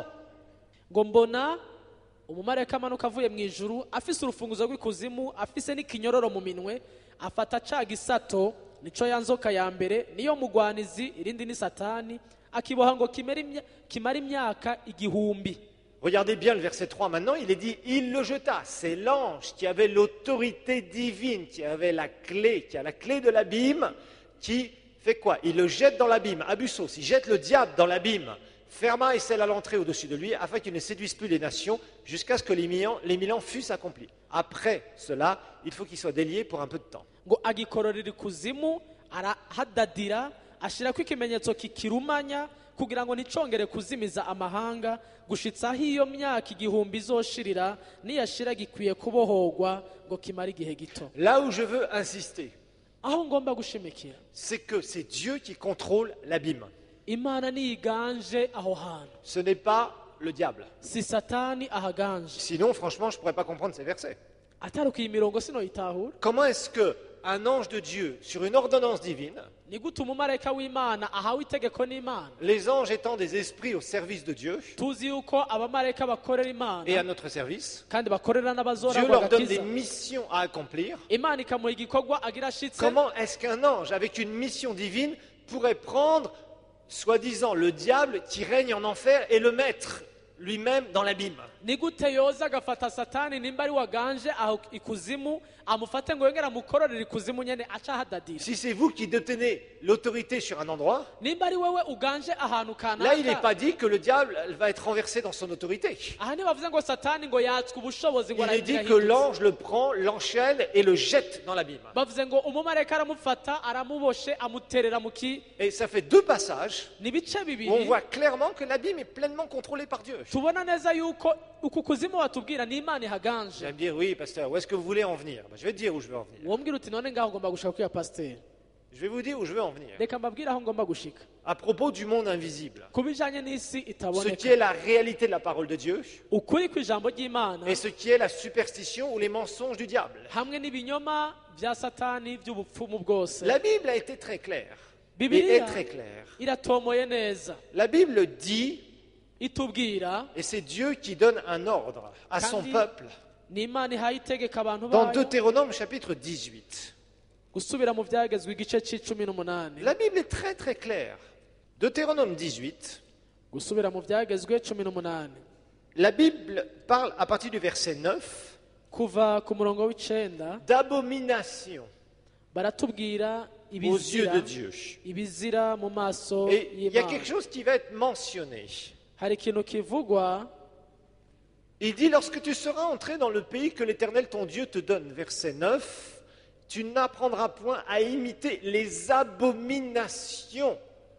nico ya nzoka ya mbere niyo mugwanizi irindi ni satani akiboha ngo kimara imyaka igihumbi. Regardez bien le verset trois maintenant, il est dit il le jeta, c'est l'ange qui avait l'autorité divine, qui avait la clé, qui a la clé de l'abîme, qui fait quoi? Il le jette dans l'abîme, Abyssos, il jette le diable dans l'abîme, ferma et scella l'entrée au-dessus de lui afin qu'il ne séduise plus les nations jusqu'à ce que les mille ans, les mille ans fussent accomplis. Après cela, il faut qu'il soit délié pour un peu de temps. Ngo agikororera ikuzimu arahadadira ashirako ikimenyetso kikirumanya kugira ngo nicongere kuzimiza amahanga gushitsa hiyo myaka igihumbi izoshirira niyashira gikwiye kubohogwa ngo kimara igihe gito. Là où je veux insister, aho ngomba gushimikira, c'est que c'est Dieu qui contrôle l'abîme. Imana ni iganje aho hantu. Ce n'est pas le diable. Si satani ahaganje. Sinon franchement je pourrais pas comprendre ces versets. Ataruka imirongo sino itahura. Comment est-ce que un ange de Dieu sur une ordonnance divine, les anges étant des esprits au service de Dieu et à notre service, Dieu leur donne des missions à accomplir. Comment est-ce qu'un ange avec une mission divine pourrait prendre soi-disant le diable qui règne en enfer et le mettre lui-même dans l'abîme? Si c'est vous qui détenez l'autorité sur un endroit, là il n'est pas dit que le diable va être renversé dans son autorité. Il est dit que l'ange le prend, l'enchaîne et le jette dans l'abîme. Et ça fait deux passages où on voit clairement que l'abîme est pleinement contrôlé par Dieu. Je vais me dire, oui, pasteur, où est-ce que vous voulez en venir? Je vais te dire où je veux en venir. Je vais vous dire où je veux en venir. À propos du monde invisible, ce qui est la réalité de la parole de Dieu et ce qui est la superstition ou les mensonges du diable. La Bible a été très claire. Et est très claire. La Bible dit, et c'est Dieu qui donne un ordre à son peuple. n'Imana ihaye itegeka abantu Dans bayo Deutéronome chapitre dix-huit, gusubira mu byagezwe igice c'icumi n'umunani. la Bible est très très claire. Deutéronome dix-huit, Gusubira mu byagezwe cumi n'umunani. la Bible parle à partir du verset neuf Kuva ku murongo w'icenda d'abomination baratubwira aux yeux ibizira de Dieu. ibizira mu maso Et il y a quelque y'Imana. chose qui va être mentionné. Hari ikintu kivugwa, Il dit, lorsque tu seras entré dans le pays que l'Éternel ton Dieu te donne, verset neuf, tu n'apprendras point à imiter les abominations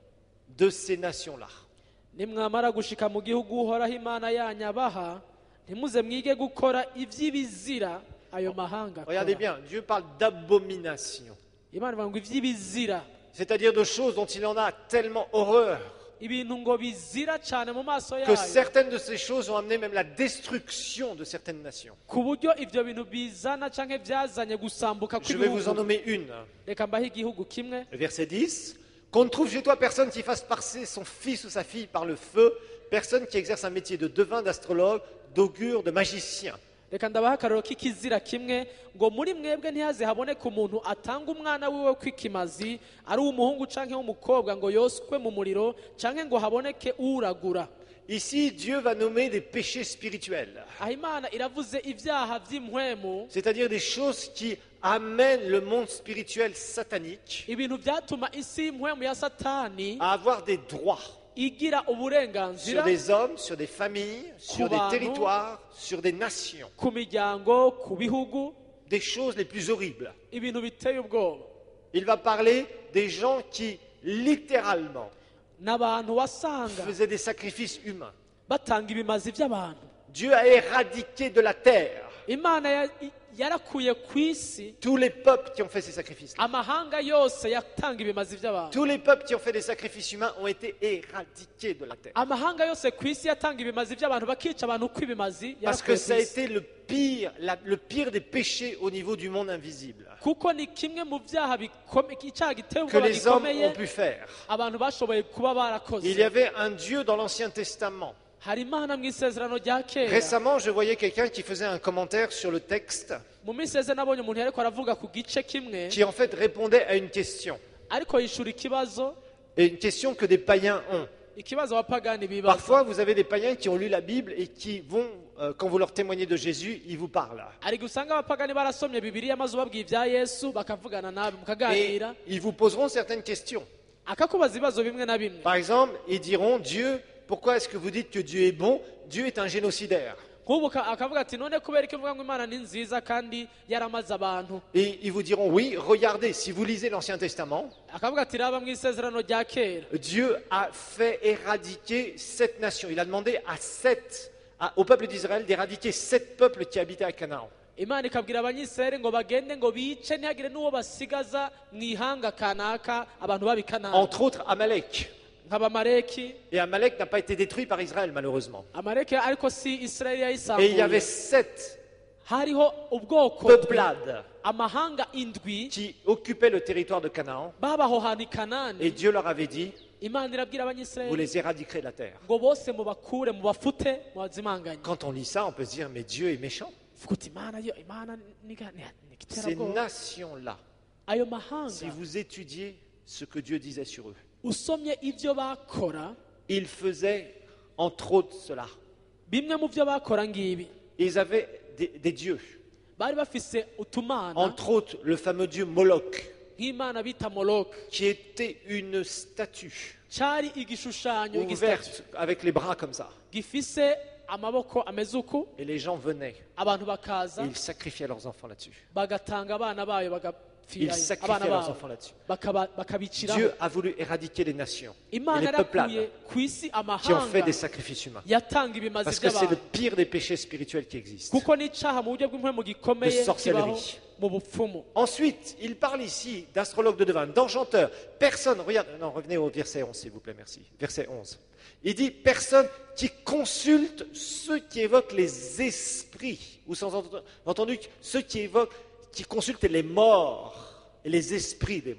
de ces nations-là. nimwamara gushika mu gihugu uhoraho Imana yanyu abaha, ntimuze mwige gukora ivy'ibizira ayo mahanga Regardez akora. bien, Dieu parle d'abomination, Imana ivuga ngo ivy'ibizira, c'est-à-dire de choses dont il en a tellement horreur, ibintu ngo bizira cyane mu maso que yayo, certaines de ces choses ont amené même la destruction de certaines nations. ku buryo ivyo bintu bizana canke vyazanye gusambuka Je vais vous en kw'ibihugu. nommer une. Reka mbahe igihugu kimwe. Verset dix, qu'on ne trouve chez toi personne qui fasse passer son fils ou sa fille par le feu, personne qui exerce un métier de devin, d'astrologue, d'augure, de magicien. Reka ndabaha akarorero k'ikizira kimwe, ngo muri mwebwe ntihaze haboneke umuntu atanga umwana wiwe kw'ikimazi, ari uw'umuhungu canke w'umukobwa, ngo yoswe mu muriro, canke ngo haboneke uragura. Ici, Dieu va nommer des péchés spirituels, Aho Imana iravuze ivyaha vy'impwemu, c'est-à-dire des choses qui amènent le monde spirituel satanique ibintu vyatuma isi y'impwemu ya Satani à avoir des droits igira sur uburenganzira des hommes, sur des familles, sur des Kubano. territoires, sur des nations, ku miryango, ku bihugu, des choses les plus horribles. ibintu biteye ubwoba. Il va parler des gens qui, littéralement, N'abantu wasanga faisaient des sacrifices humains. batanga ibimazi vy'abantu. Dieu a éradiqué de la terre Imana ya- yarakuye kw'isi tous les peuples qui ont fait ces sacrifices. amahanga yose yatanga ibimazi vy'abantu. Tous les peuples qui ont fait des sacrifices humains ont été éradiqués de la terre. Amahanga yose kw'isi yatanga ibimazi vy'abantu, bakica abantu uko ibimazi Parce que yarakuye ça a kw'isi. été le pire, la- le pire des péchés au niveau du monde invisible Kuko ni kimwe mu vyaha bikome- icyaha giteye que ubwoba les hommes gikomeye ont pu faire. abantu bashoboye kuba barakoze. Il y avait un Dieu dans l'Ancien Testament. Hari Imana mu isezerano rya kera. Récemment, je voyais quelqu'un qui faisait un commentaire sur le texte Mu minsi yeze nabonye umuntu yariko aravuga ku gice kimwe, qui en fait répondait à une question. ariko yishura ikibazo, Et une question que des païens ont. ikibazo abapagani bibaza. Parfois, vous avez des païens qui ont lu la Bible et qui vont, euh, quand vous leur témoignez de Jésus, ils vous parlent. Ariko usanga abapagani barasomye Bibiliya maze ubabwiye ibya Yesu bakavugana nabi Et mukaganira, ils vous poseront certaines questions. akakubaza ibibazo bimwe na bimwe. Par exemple, ils diront, Dieu, pourquoi est-ce que vous dites que Dieu est bon? Dieu est un génocidaire. Nk'ubu ka- akavuga ati none kubera iki uvuga ngo Imana ni nziza kandi yaramaze abantu. Et ils vous diront, oui, regardez, si vous lisez l'Ancien Testament, Akavuga ati raba mu isezerano rya kera, Dieu a fait éradiquer sept nations. Il a demandé à sept, à- au peuple d'Israël d'éradiquer sept peuples qui habitaient à Canaan. Imana ikabwira abanyisirayeli ngo bagende ngo bice ntihagire n'uwo basigaza mu ihanga kanaka abantu babikanana, Entre autres, Amalek. nk'abamaleki. Et Amalek n'a pas été détruit par Israël, malheureusement. Amaleki ariko si Isirayeli Et il y avait yayisambuye. sept Hariho ubwoko peuplades amahanga indwi qui occupaient le territoire de Canaan. baba aho hantu i Et Kanani. Dieu leur avait dit, Imana irabwira vous abanyisirayeli les éradiquerez de la terre. ngo bose mubakure mubafute mubazimanganye. Quand on lit ça, on peut se dire, mais Dieu est méchant. Vuga uti Imana yo Imana ni ga- ni- ni Ces igiterabwoba. nations-là, Ayo si mahanga vous étudiez ce que Dieu disait sur eux, usomye ibyo bakora, ils faisaient entre autres cela. bimwe mu byo bakora ngibi, Ils avaient des, des dieux, bari bafise utumana entre autres le fameux dieu Moloch, nk'imana bita Moloki, qui était une statue cyari igishushanyo igisitatu ouverte avec les bras comme ça. gifise amaboko ameze uku, Et les gens venaient abantu et bakaza ils sacrifiaient leurs enfants là-dessus. bagatanga abana bayo Ils bagapfirayo, sacrifiaient abana leurs babo enfants là-dessus. bakaba- bakabiciraho. Dieu a voulu éradiquer les nations et Imana les yarakuye peuplades ku isi qui ont fait amahanga des sacrifices humains. yatanga ibimazi Parce que c'est le by'abantu, pire des péchés spirituels qui existent. kuko n'icaha mu buryo bw'impwemu gikomeye De sorcellerie. kibaho mu bupfumu. Ensuite, il parle ici d'astrologue de devin, d'enchanteur. Personne, regarde, non, revenez au verset onze, s'il vous plaît, merci. Verset onze. Il dit, personne qui consulte ceux qui évoquent les esprits, ou sans ent- entendu, ceux qui évoquent, qui consultent les morts et les esprits des morts.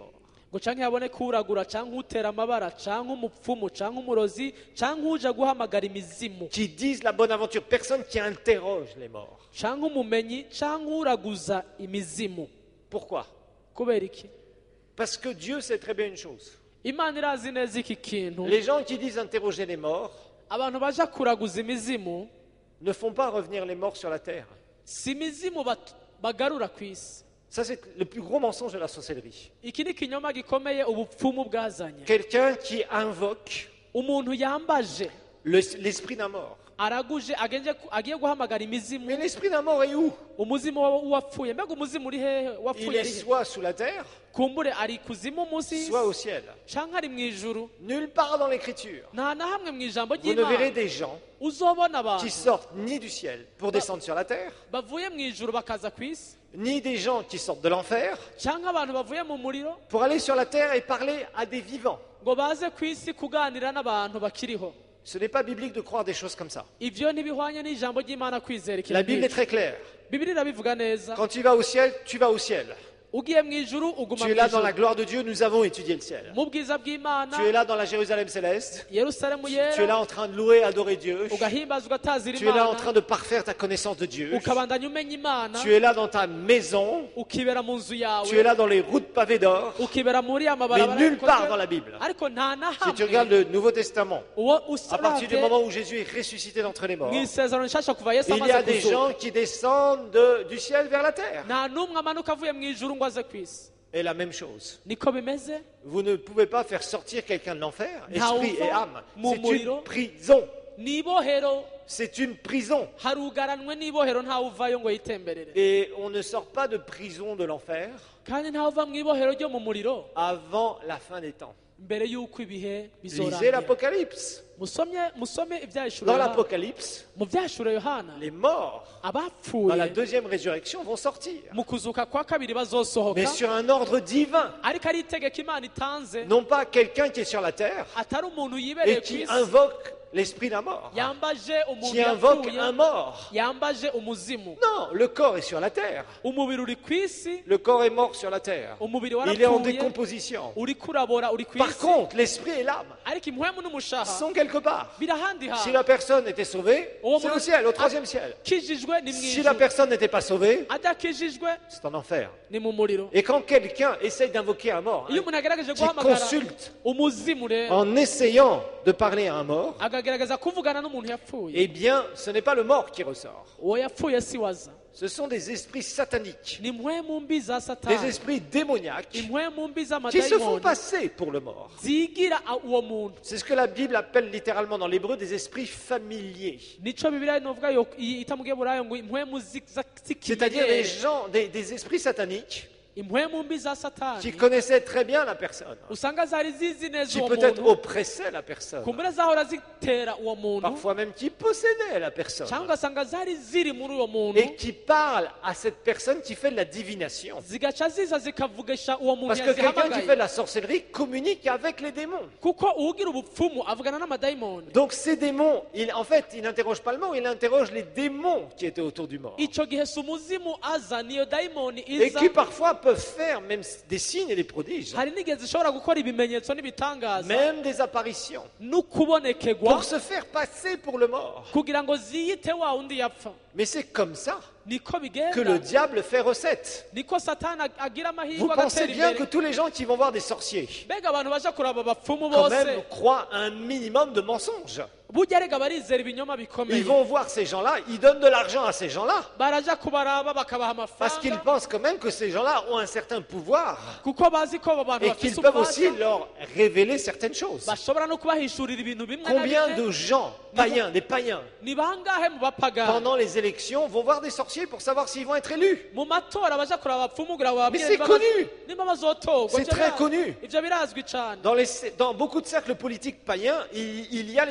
ngo canke haboneke uragura canke utera amabara canke umupfumu canke umurozi canke uja guhamagara imizimu qui disent la bonne aventure, personne qui interroge les morts. canke umumenyi canke uraguza imizimu. Pourquoi? Kubera iki? Parce que Dieu sait très bien une chose. Imana irazi neza iki kintu. Les gens qui disent interroger les morts abantu baja kuraguza imizimu ne font pas revenir les morts sur la terre. si imizimu bat- bagarura ku isi. Ça, c'est le plus gros mensonge de la sorcellerie. Iki ni ikinyoma gikomeye ubupfumu bwazanye. Quelqu'un qui invoque Umuntu yambaje le- l'esprit d'un mort. araguje agenje ku- agiye guhamagara imizimu. Mais l'esprit d'un mort est où? Umuzimu wa- wapfuye mbega umuzimu uri hehe Il wapfuye est ari he? soit sous la terre, Kumbure ari kuzimu munsi soit au ciel. canke ari mu ijuru. Nulle part dans l'écriture, Nta na hamwe mu ijambo vous ne verrez ry'Imana des gens uzobona qui abantu sortent ni du ciel pour descendre sur la terre, bavuye mu ijuru bakaza ku isi ni des gens qui sortent de l'enfer canke abantu bavuye mu muriro pour aller sur la terre et parler à des vivants. ngo baze ku isi kuganira n'abantu bakiriho. Ce n'est pas biblique de croire des choses comme ça. Ivyo ntibihwanye n'ijambo ry'Imana kwizera ikintu La Bible est nk'icyo. très claire. Bibiri irabivuga neza. Quand tu vas au ciel, tu vas au ciel. Ugiye mu ijuru uguma Tu mu es là dans la ijuru. gloire de Dieu, nous avons étudié le ciel. Mu bwiza bw'Imana Tu es là dans la Jérusalem céleste. Yerusalemu Tu es là yera en train de louer, adorer Dieu. ugahimbaza ugatazira Tu es là en train Imana de parfaire ta connaissance de Dieu. ukabandanya umenya Imana Tu es là dans ta maison. ukibera mu nzu Tu es yawe là dans les routes pavées d'or. ukibera muri Mais amabarabara nulle yakozwe. part dans la Bible. ariko nta na Si tu regardes hamwe le Nouveau Testament, uwo à partir du usaravye moment où Jésus est ressuscité d'entre les morts, mu isezerano rishasha kuva Yesu il y a amaze des kuzuka gens qui descendent de- du ciel vers la terre. nta n'umwe amanuka avuye mu ijuru ngo aze ku isi. Et la même chose. Niko bimeze. Vous ne pouvez pas faire sortir quelqu'un de l'enfer, Nta esprit et uva âme. mu C'est muriro. une prison. ni ibohero C'est une prison. harugaranwe n'ibohero ntawe uvayo ngo yitemberere Et on ne sort pas de prison de l'enfer kandi ntawe uva mu ibohero ryo mu muriro avant la fin des temps. mbere y'uko ibihe Lisez bizorangira. l'Apocalypse. musomye musome ibyahishuriwe Dans Yohana. l'Apocalypse, mu byahishuriwe Yohana les morts, dans la abapfuye deuxième résurrection, vont sortir. mu kuzuka kwa kabiri Mais bazosohoka sur un ordre divin. ariko ari itegeko Imana itanze Non pas quelqu'un qui est sur la terre atari umuntu yibereye et ku qui isi invoque l'esprit d'un mort. yambaje umuntu Qui invoque yapfuye un mort. yambaje umuzimu. Non, le corps est sur la terre. umubiri uri ku isi Le corps est mort sur la terre. umubiri Il est en warapfuye décomposition. uri kurabora uri ku Par isi contre, l'esprit et l'âme ariko impwemu n'umushaha sont quelque part. birahandi Si hantu la personne était sauvée, c'est au ciel, au troisième ciel. akijijwe ni mu Si la ijuru personne n'était pas sauvée, adakijijwe c'est en enfer. ni mu muriro. Et quand quelqu'un essaye d'invoquer un mort, iyo hein, umuntu agerageje qui guhamagara consulte umuzimu rero en essayant de parler à un mort, agagerageza kuvugana n'umuntu yapfuye eh bien, ce n'est pas le mort qui ressort. uwo yapfuye si waza Ce sont des esprits sataniques, ni impwemu mbi za des satani esprits démoniaques impwemu mbi qui se font z'amadayimoni passer pour le mort. zigira a- uwo muntu. C'est ce que la Bible appelle littéralement dans l'hébreu des esprits familiers. nico bibiliya inovuga yo i- ita mu bweburayo ngo impwemu zi- za- C'est-à-dire des z'ikimenyero gens, des, des esprits sataniques impwemu mbi za qui satani connaissaient très bien la personne, usanga zari zizi neza qui uwo peut-être muntu oppressaient la personne, kumbura zahora zitera uwo muntu parfois même qui possédaient la personne, cyangwa ugasanga zari ziri muri uwo muntu et qui parlent à cette personne qui fait de la divination. zigaca ziza zikavugisha uwo muntu Parce que quelqu'un qui fait de yazihamagaye la sorcellerie communique avec les démons. kuko uwugira ubupfumu avugana n'amadayimoni. Donc ces démons, il, en fait, il n'interroge pas le mort, il interroge les démons qui étaient autour du mort. icyo gihe si umuzimu aza niyo dayimoni Et iza qui parfois peuvent faire même des signes et des prodiges, hari n'igihe zishobora gukora ibimenyetso n'ibitangaza même des apparitions, n'ukubonekerwa pour se faire passer pour le mort. kugira ngo ziyite wa undi yapfa. Mais c'est comme ça niko que bigenda le diable fait recette. niko satani ag- agira Vous amahirwe pensez agatera bien que imbere. tous les gens qui vont voir des sorciers, mbega abantu baje kuraba abapfumu quand bose même, croient un minimum de mensonges. burya rega barizera ibinyoma Ils bikomeye vont voir ces gens-là, ils donnent de l'argent à ces gens-là, baraja kubaraba bakabaha parce qu'ils amafaranga pensent quand même que ces gens-là ont un certain pouvoir kuko bazi ko abo bantu et qu'ils bafise peuvent aussi ububasha leur révéler certaines choses. bashobora no kubahishurira ibintu bimwe na Combien bimwe. de gens, païens, des païens, ni bangahe mu bapagani pendant les élections, vont voir des sorciers pour savoir s'ils vont être élus? mu matora baja kuraba abapfumu kugira ngo bababwire Mais c'est niba connu. baz- niba bazotorwa. C'est Ivyo très bira- connu. ivyo birazwi cane Dans, les, dans beaucoup de cercles politiques païens, il, il y a les francs-maçons.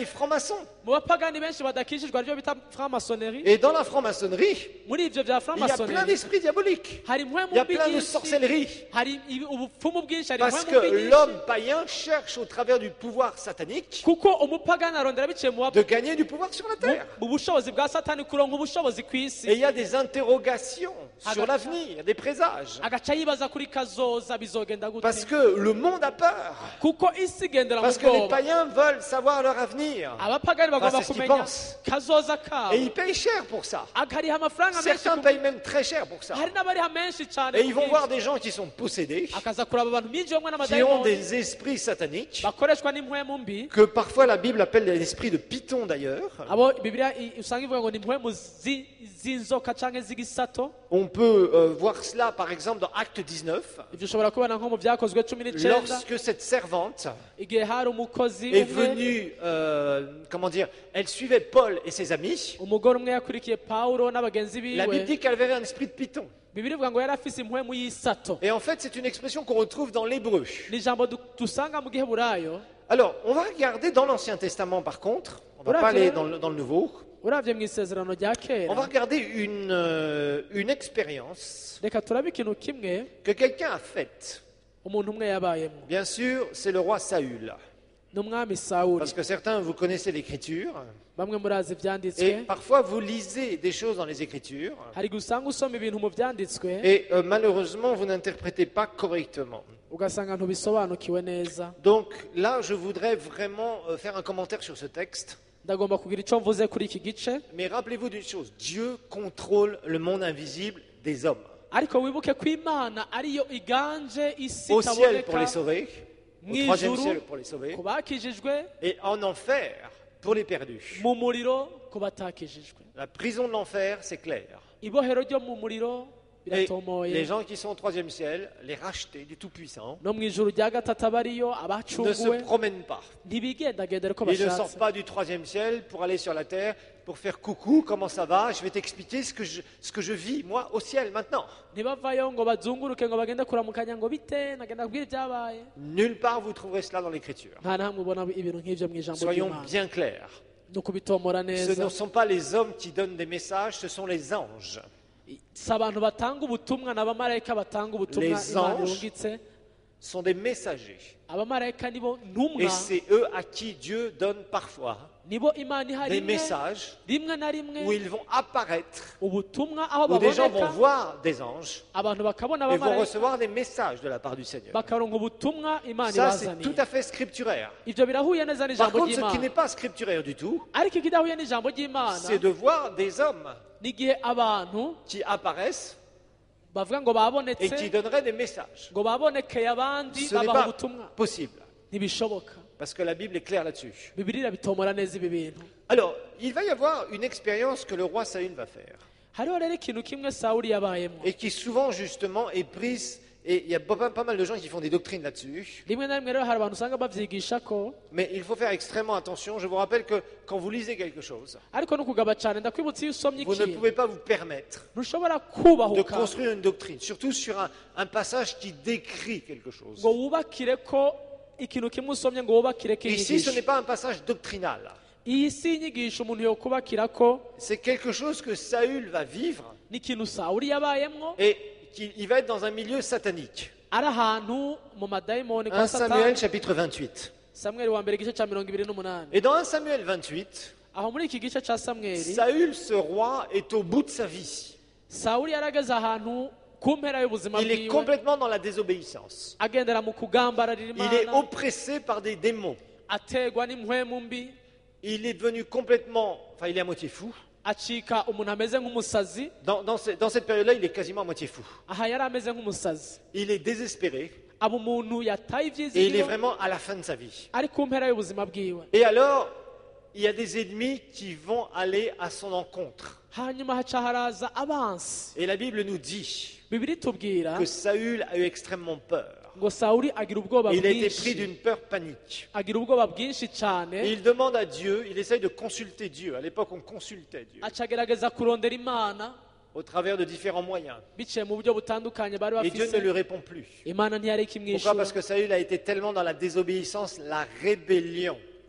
francs-maçons. mu bapagani benshi badakishijwe aribyo bita franc-maçonnerie. Et dans la franc-maçonnerie, muri ivyo vya il y a plein franc-maçonnerie d'esprits diaboliques. hari Il impwemu y a plein de bwinshi, sorcellerie. hari ibi- ubupfumu bwinshi, hari Parce impwemu que bwinshi. l'homme païen cherche au travers du pouvoir satanique kuko umupagani arondera biciye mu de gagner du pouvoir sur la terre. mu bushobozi bwa satani kuronka ubushobozi ku Et isi, il y a des interrogations sur l'avenir, des présages. agaca yibaza kuri kazoza bizogenda Parce gute, que le monde a peur. kuko isi igendera mu Parce que les bwoba. païens veulent savoir leur avenir. abapagani bagomba c'est ce qu'ils kumenya pensent. kazoza kabo, Et ils payent cher pour ça. akariha amafaranga menshi Certains ku- payent même très cher pour ça. hari n'abariha menshi cyane Et ils vont ku voir bwinshi. des gens qui sont possédés, akaza kuraba abantu binjiyemwo qui ont n'amadayimoni des esprits sataniques, bakoreshwa n'impwemu mbi, que parfois la Bible appelle l'esprit de Python d'ailleurs. abo bibiliya i- usanga ivuga ngo ni impwemu zi- z'inzoka canke z'igisato. On peut euh, voir cela par exemple dans Acte dix-neuf, ivyo ushobora kubona nko mu byakozwe cumi n'icenda, lorsque cette servante igihe hari umukozi est umwe, venue, euh, comment dire, elle suivait Paul et ses amis. umugore umwe yakurikiye Pawulo n'abagenzi La Bible biwe, dit qu'elle avait un esprit de Python. bibiri ivuga ngo yari afise impwemu y'isato. Et en fait, c'est une expression qu'on retrouve dans l'hébreu. ni ijambo du- dusanga mu giheburayo. Alors, on va regarder dans l'Ancien Testament par contre, on va Voilà, pas aller c'est- dans le, dans le Nouveau, uravye mu isezerano rya on va kera, regarder une, euh, une expérience reka turabe ikintu kimwe que quelqu'un a faite. umuntu umwe yabayemo. Bien sûr, c'est le roi Saül. ni umwami Sawuli. Parce que certains, vous connaissez l'Écriture, bamwe murazi et ivyanditswe, parfois vous lisez des choses dans les Écritures, hari gusanga usoma ibintu mu vyanditswe et euh, malheureusement, vous n'interprétez pas correctement. ugasanga ntubisobanukiwe neza. Donc là, je voudrais vraiment euh, faire un commentaire sur ce texte. ndagomba kugira icyo mvuze kuri iki gice, Mais rappelez-vous d'une chose, Dieu contrôle le monde invisible des hommes. ariko wibuke ko Imana ariyo iganje isi Au ciel pour les itaboneka, sauver, au mu troisième ijuru ciel pour les sauver, ku bakijijwe, et en enfer pour les perdus. mu muriro ku batakijijwe. La prison de l'enfer, c'est clair. ibohero ryo mu muriro Et biratomoye, les gens qui sont au troisième ciel, les rachetés du Tout-Puissant, no mu ijuru rya gatatu abariyo ne se abacunguwe promènent pas. ntibigendagendera uko Ils ne bashatse. sortent pas du troisième ciel pour aller sur la terre, pour faire coucou, comment ça va, je vais t'expliquer ce que je, ce que je vis, moi, au ciel, maintenant. ntibavayo ngo bazunguruke ngo bagende kuramukanya ngo bite nagenda kubwira ibyabaye. Nulle part vous trouverez cela dans l'Écriture. nta na hamwe ubona ibintu nk'ivyo mu ijambo Soyons ry'Imana. bien clairs. ni ukubitomora Ce neza. ne sont pas les hommes qui donnent des messages, ce sont les anges. si abantu batanga ubutumwa n'abamarayika batanga ubutumwa Les Imana anges irungitse. Sont des messagers. abamarayika nibo Et ntumwa, c'est eux à qui Dieu donne parfois nibo Imana iha des rimwe messages rimwe na où rimwe ils vont apparaître, ubutumwa aho où des gens vont baboneka, voir des anges abantu bakabona et vont abamarayika recevoir des messages de la part du Seigneur. bakaronka ubutumwa Imana Ça, c'est ibazaniye. tout à fait scripturaire. ivyo birahuye neza Par n'ijambo contre, ce qui ry'Imana. n'est pas scripturaire du tout, ariko ikidahuye n'ijambo ry'Imana c'est de voir des hommes n'igihe abantu qui apparaissent bavuga ngo et babonetse qui donneraient des messages. ngo babonekeye abandi Ce n'est babaha pas ubutumwa, possible, ntibishoboka. parce que la Bible est claire là-dessus. Bibiliya irabitomora neza ibi bintu. Alors, il va y avoir une expérience que le roi Saül va faire, hariho rero ikintu kimwe Sawuli yabayemo, et qui souvent, justement, est prise, et il y a pas, pas mal de gens qui font des doctrines là-dessus, rimwe na rimwe rero hari abantu usanga bavyigisha ko, mais il faut faire extrêmement attention. Je vous rappelle que quand vous lisez quelque chose, ariko no kugaba cyane. ndakwibutsa iyo usomye vous ne ikintu pouvez pas vous permettre ntushobora de kubahuka construire une doctrine, surtout sur un, un passage qui décrit quelque chose. ngo wubakire ko ikintu kimwe usomye ngo wubakire ko Ici, ce inyigisho. n'est pas un passage doctrinal. iyi si inyigisho umuntu yokubakira ko, C'est quelque chose que Saül va vivre n'ikintu Sawuli yabayemwo, et qu'il il va être dans un milieu satanique. ari ahantu mu madayimoni kwa un Samuel Satani. chapitre vingt-huit. Samweli wa mbere igice cya mirongo ibiri n'umunani. Et dans un Samuel vingt-huit, aho muri iki gice cya Samweli, Saül, ce roi, est au bout de sa vie. Sawuli yarageze ahantu ku mpera y'ubuzima Il est bwiwe, complètement dans la désobéissance. agendera mu kugambararira Il est Imana, oppressé par des démons. ategwa n'impwemu mbi, Il est devenu complètement... Enfin, il est à moitié fou. acika umuntu ameze nk'umusazi. Dans, dans, ce- dans cette période-là, il est quasiment à moitié fou. aha yari ameze nk'umusazi, Il est désespéré aba umuntu yataye et il est ivyizigiro, vraiment à la fin de sa vie. ari ku mpera y'ubuzima bwiwe. Et alors, il y a des ennemis qui vont aller à son encontre. hanyuma haca haraza abansi. Et la Bible nous dit bibiri tubwira que Saül a eu extrêmement peur. ngo Sawuli agira ubwoba Il a été pris bwinshi, d'une peur panique. agira ubwoba bwinshi Et cyane, il demande à Dieu, il essaye de consulter Dieu. À l'époque, on consultait Dieu aca agerageza kurondera Imana au travers de différents moyens. biciye mu buryo butandukanye bari Et Dieu ne bafise. lui répond plus. Imana ntiyari Pourquoi? ikimwishyura. Parce que Saül a été tellement dans la désobéissance, la rébellion.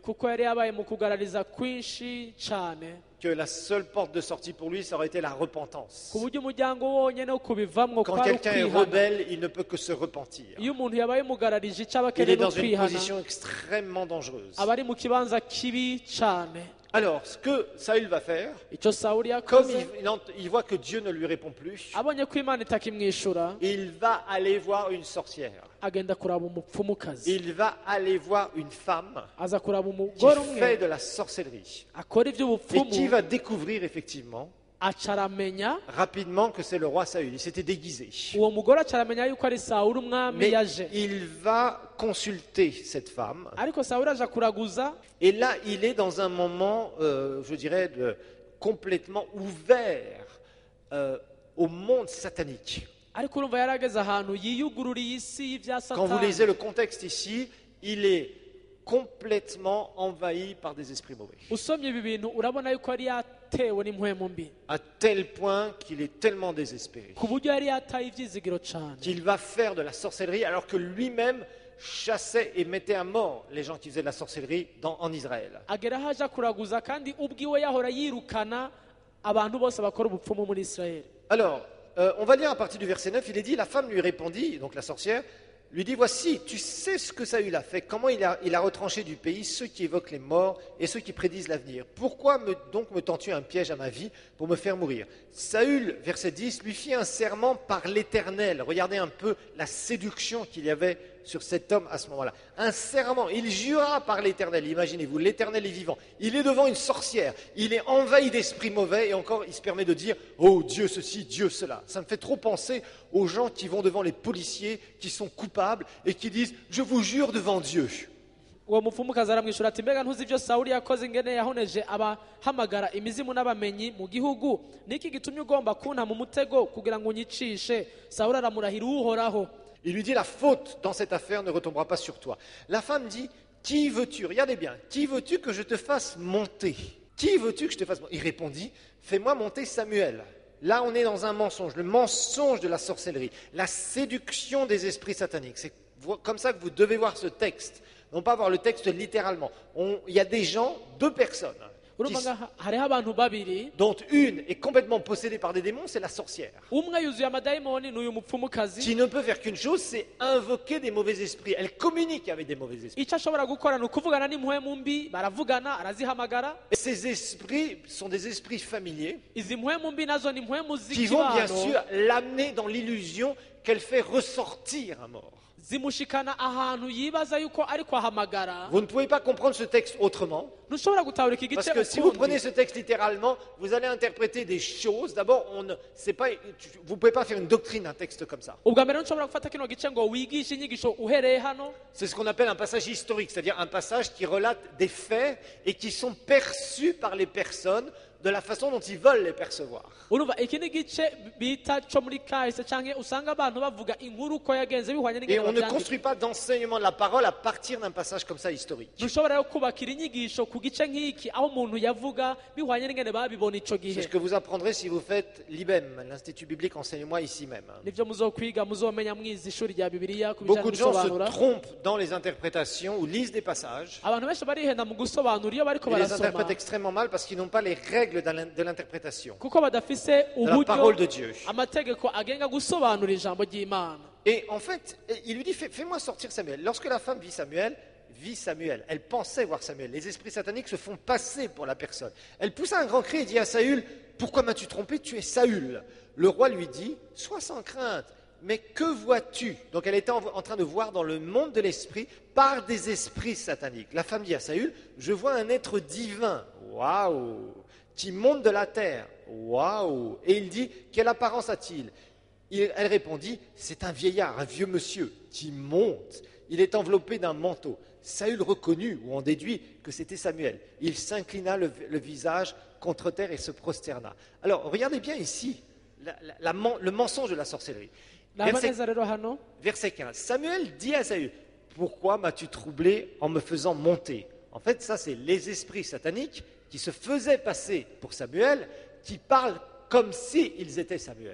kuko yari yabaye mu kugarariza kwinshi cyane que la seule porte de sortie pour lui, ça aurait été la repentance. ku buryo umuryango wonyine wo kubivamwo Quand kwari quelqu'un est ukwihana rebelle, il ne peut que se repentir. iyo umuntu yabaye mugararije icyo aba Il akeneye est no dans une kwihana position extrêmement dangereuse. aba ari mu kibanza kibi cyane. Alors, ce que Saül va faire, icyo Sawuli comme yakoze il, il ent- il voit que Dieu ne lui répond plus, abonye ko Imana itakimwishura il va aller voir une sorcière. agenda kuraba umupfumukazi Il va aller voir une femme aza kuraba qui umugore fait umwe de la sorcellerie akora et qui iby'ubupfumu va découvrir effectivement aca aramenya rapidement que c'est le roi Saül. Il s'était déguisé. uwo mugore aca aramenya yuko ari Sawuli umwami Mais yaje il va consulter cette femme. ariko Sawuli aja kuraguza Et là, il est dans un moment, euh, je dirais, de, complètement ouvert euh, au monde satanique. ariko urumva yari ageze ahantu yiyugururiye isi y'ibya Quand vous satani lisez le contexte ici, il est complètement envahi par des esprits mauvais. usomye ibi bintu urabona yuko yari yatewe n'impwemu mbi À tel point qu'il est tellement désespéré ku buryo yari yataye ibyizigiro cyane qu'il va faire de la sorcellerie alors que lui-même chassait et mettait à mort les gens qui faisaient de la sorcellerie dans- en Israël. agera aho aja kuraguza kandi ubwiwe yahora yirukana abantu bose bakora ubupfumu muri Israeli. Alors, euh, on va lire à partir du verset neuf, il est dit, la femme lui répondit, donc la sorcière, lui dit, voici, tu sais ce que Saül a fait, comment il a, il a retranché du pays ceux qui évoquent les morts et ceux qui prédisent l'avenir. Pourquoi me- donc me tends-tu un piège à ma vie pour me faire mourir? Saül, verset dix, lui fit un serment par l'Éternel. Regardez un peu la séduction qu'il y avait sur cet homme à ce moment-là. Un serment, il jura par l'Éternel, imaginez-vous, l'Éternel est vivant. Il est devant une sorcière, il est envahi d'esprits mauvais et encore il se permet de dire, oh Dieu ceci, Dieu cela. Ça me fait trop penser aux gens qui vont devant les policiers, qui sont coupables et qui disent, je vous jure devant Dieu. uwo mupfumukazi aramwishyura ati mbega ntuzi ibyo Sawuli yakoze ingene yahoneje abahamagara imizimu n'abamenyi mu gihugu niki gitumye ugomba kunta mu mutego kugira ngo unyicishe? Sawuli aramurahira uhoraho. Il lui dit, la faute dans cette affaire ne retombera pas sur toi. La femme dit, qui veux-tu, regardez bien, qui veux-tu que je te fasse monter? Qui veux-tu que je te fasse monter? Il répondit, fais-moi monter Samuel. Là, on est dans un mensonge, le mensonge de la sorcellerie, la séduction des esprits sataniques. C'est comme ça que vous devez voir ce texte, non pas voir le texte littéralement. On- Il y a des gens, deux personnes, qui- urumva ngaha hariho abantu babiri dont une est complètement possédée par des démons, c'est la sorcière, umwe yuzuye amadayimoni n'uyu mupfumukazi qui ne peut faire qu'une chose, c'est invoquer des mauvais esprits. Elle communique avec des mauvais esprits. icyo ashobora gukora ni ukuvugana n'impwemu mbi, baravugana arazihamagara. Et ces esprits sont des esprits familiers izi mpwemu mbi nazo ni impwemu qui vont bien z'ikibano sûr l'amener dans l'illusion qu'elle fait ressortir un mort. zimushikana ahantu yibaza yuko ari kwahamagara. Vous ne pouvez pas comprendre ce texte autrement, ntushobora gutahura iki parce gice que si vous ukundi. prenez ce texte littéralement, vous allez interpréter des choses. D'abord, on ne, c'est pas, vous ne pouvez pas faire une doctrine d'un texte comme ça. ubwa mbere ntushobora gufata kino gice ngo wigishe inyigisho uhereye hano. C'est ce qu'on appelle un passage historique, c'est-à-dire un passage qui relate des faits et qui sont perçus par les personnes de la façon dont ils veulent les percevoir. urumva iki ni gice bita cyo muri kahise cyangwa usanga abantu bavuga inkuru uko yagenze bihwanye Et n'ingene on ne babyandika. construit pas d'enseignement de la parole à partir d'un passage comme ça historique. ntushobora rero kubakira inyigisho ku gice nk'iki aho umuntu yavuga bihwanye n'ingene babibona ico C'est gihe. ce que vous apprendrez si vous faites l'I B E M, l'Institut biblique enseigne-moi ici même. nibyo muzokwiga muzomenya mwiza ishuri rya bibiliya ku Beaucoup bijyanye de gens se gusobanura. trompent dans les interprétations ou lisent des passages abantu benshi barihenda mu gusobanura iyo bariko et les barasoma interprètent extrêmement mal parce qu'ils n'ont pas les règles de l'in- de l'interprétation, kuko badafise de la parole de uburyo Dieu. amategeko agenga gusobanura ijambo ry'Imana. Et en fait, il lui dit, Fais- fais-moi sortir Samuel. Lorsque la femme vit Samuel, vit Samuel, elle pensait voir Samuel. Les esprits sataniques se font passer pour la personne. Elle poussa un grand cri et dit à Saül, pourquoi m'as-tu trompé? Tu es Saül. Le roi lui dit, sois sans crainte. Mais que vois-tu? Donc elle était en, en train de voir dans le monde de l'esprit par des esprits sataniques. La femme dit à Saül, je vois un être divin. Waouh! Qui monte de la terre. Waouh! Et il dit, quelle apparence a-t-il? Il- Elle répondit, c'est un vieillard, un vieux monsieur qui monte. Il est enveloppé d'un manteau. Saül reconnut, ou en déduit, que c'était Samuel. Il s'inclina le, le visage contre terre et se prosterna. Alors, regardez bien ici la- la- la men- le mensonge de la sorcellerie. Naba Verset, neza rero hano verset quinze. Samuel dit à Saül, pourquoi m'as-tu troublé en me faisant monter? En fait, ça, c'est les esprits sataniques qui se faisaient passer pour Samuel, qui parlent comme s'ils étaient Samuel.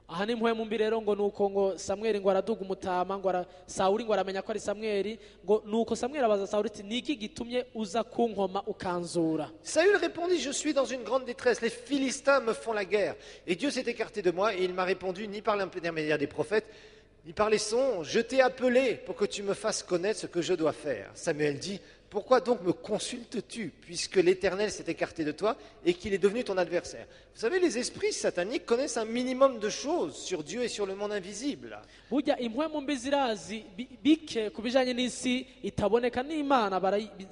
aha ni mpwemu mbi rero ngo nuko ngo Samweli ngo araduga umutama ngo ara Sawuli ngo aramenya ko ari Samweli ngo nuko Samweli abaza Sawuli ati niki gitumye uza kunkoma ukanzura. Saül répondit, je suis dans une grande détresse, les Philistins me font la guerre et Dieu s'est écarté de moi et il m'a répondu ni par l'intermédiaire des prophètes ni par les songes, je t'ai appelé pour que tu me fasses connaître ce que je dois faire. Samuel dit, pourquoi donc me consultes-tu, puisque l'Éternel s'est écarté de toi et qu'il est devenu ton adversaire? Vous savez, les esprits sataniques connaissent un minimum de choses sur Dieu et sur le monde invisible. Burya impwemu mbi zirazi bike kubijanye n'isi itaboneka n'Imana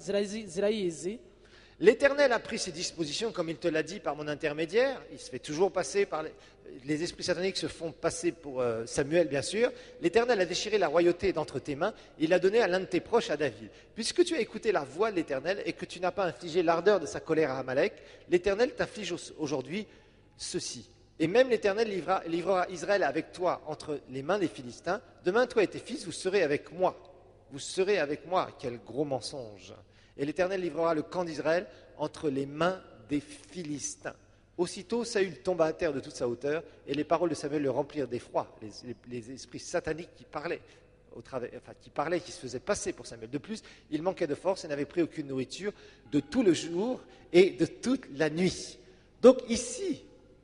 zirayizi. L'Éternel a pris ses dispositions, comme il te l'a dit, par mon intermédiaire. Il se fait toujours passer par les, les esprits sataniques se font passer pour euh, Samuel, bien sûr. L'Éternel a déchiré la royauté d'entre tes mains. Il l'a donné à l'un de tes proches, à David. Puisque tu as écouté la voix de l'Éternel et que tu n'as pas infligé l'ardeur de sa colère à Amalek, l'Éternel t'inflige aujourd'hui ceci. Et même l'Éternel livrera, livrera Israël avec toi entre les mains des Philistins. Demain, toi et tes fils, vous serez avec moi. Vous serez avec moi. Quel gros mensonge! Et l'Éternel livrera le camp d'Israël entre les mains des Philistins. Aussitôt, Saül tomba à terre de toute sa hauteur, et les paroles de Samuel le remplirent d'effroi, les, les, les esprits sataniques qui parlaient, au travers, enfin, qui parlaient, qui se faisaient passer pour Samuel. De plus, il manquait de force et n'avait pris aucune nourriture de tout le jour et de toute la nuit. Donc ici,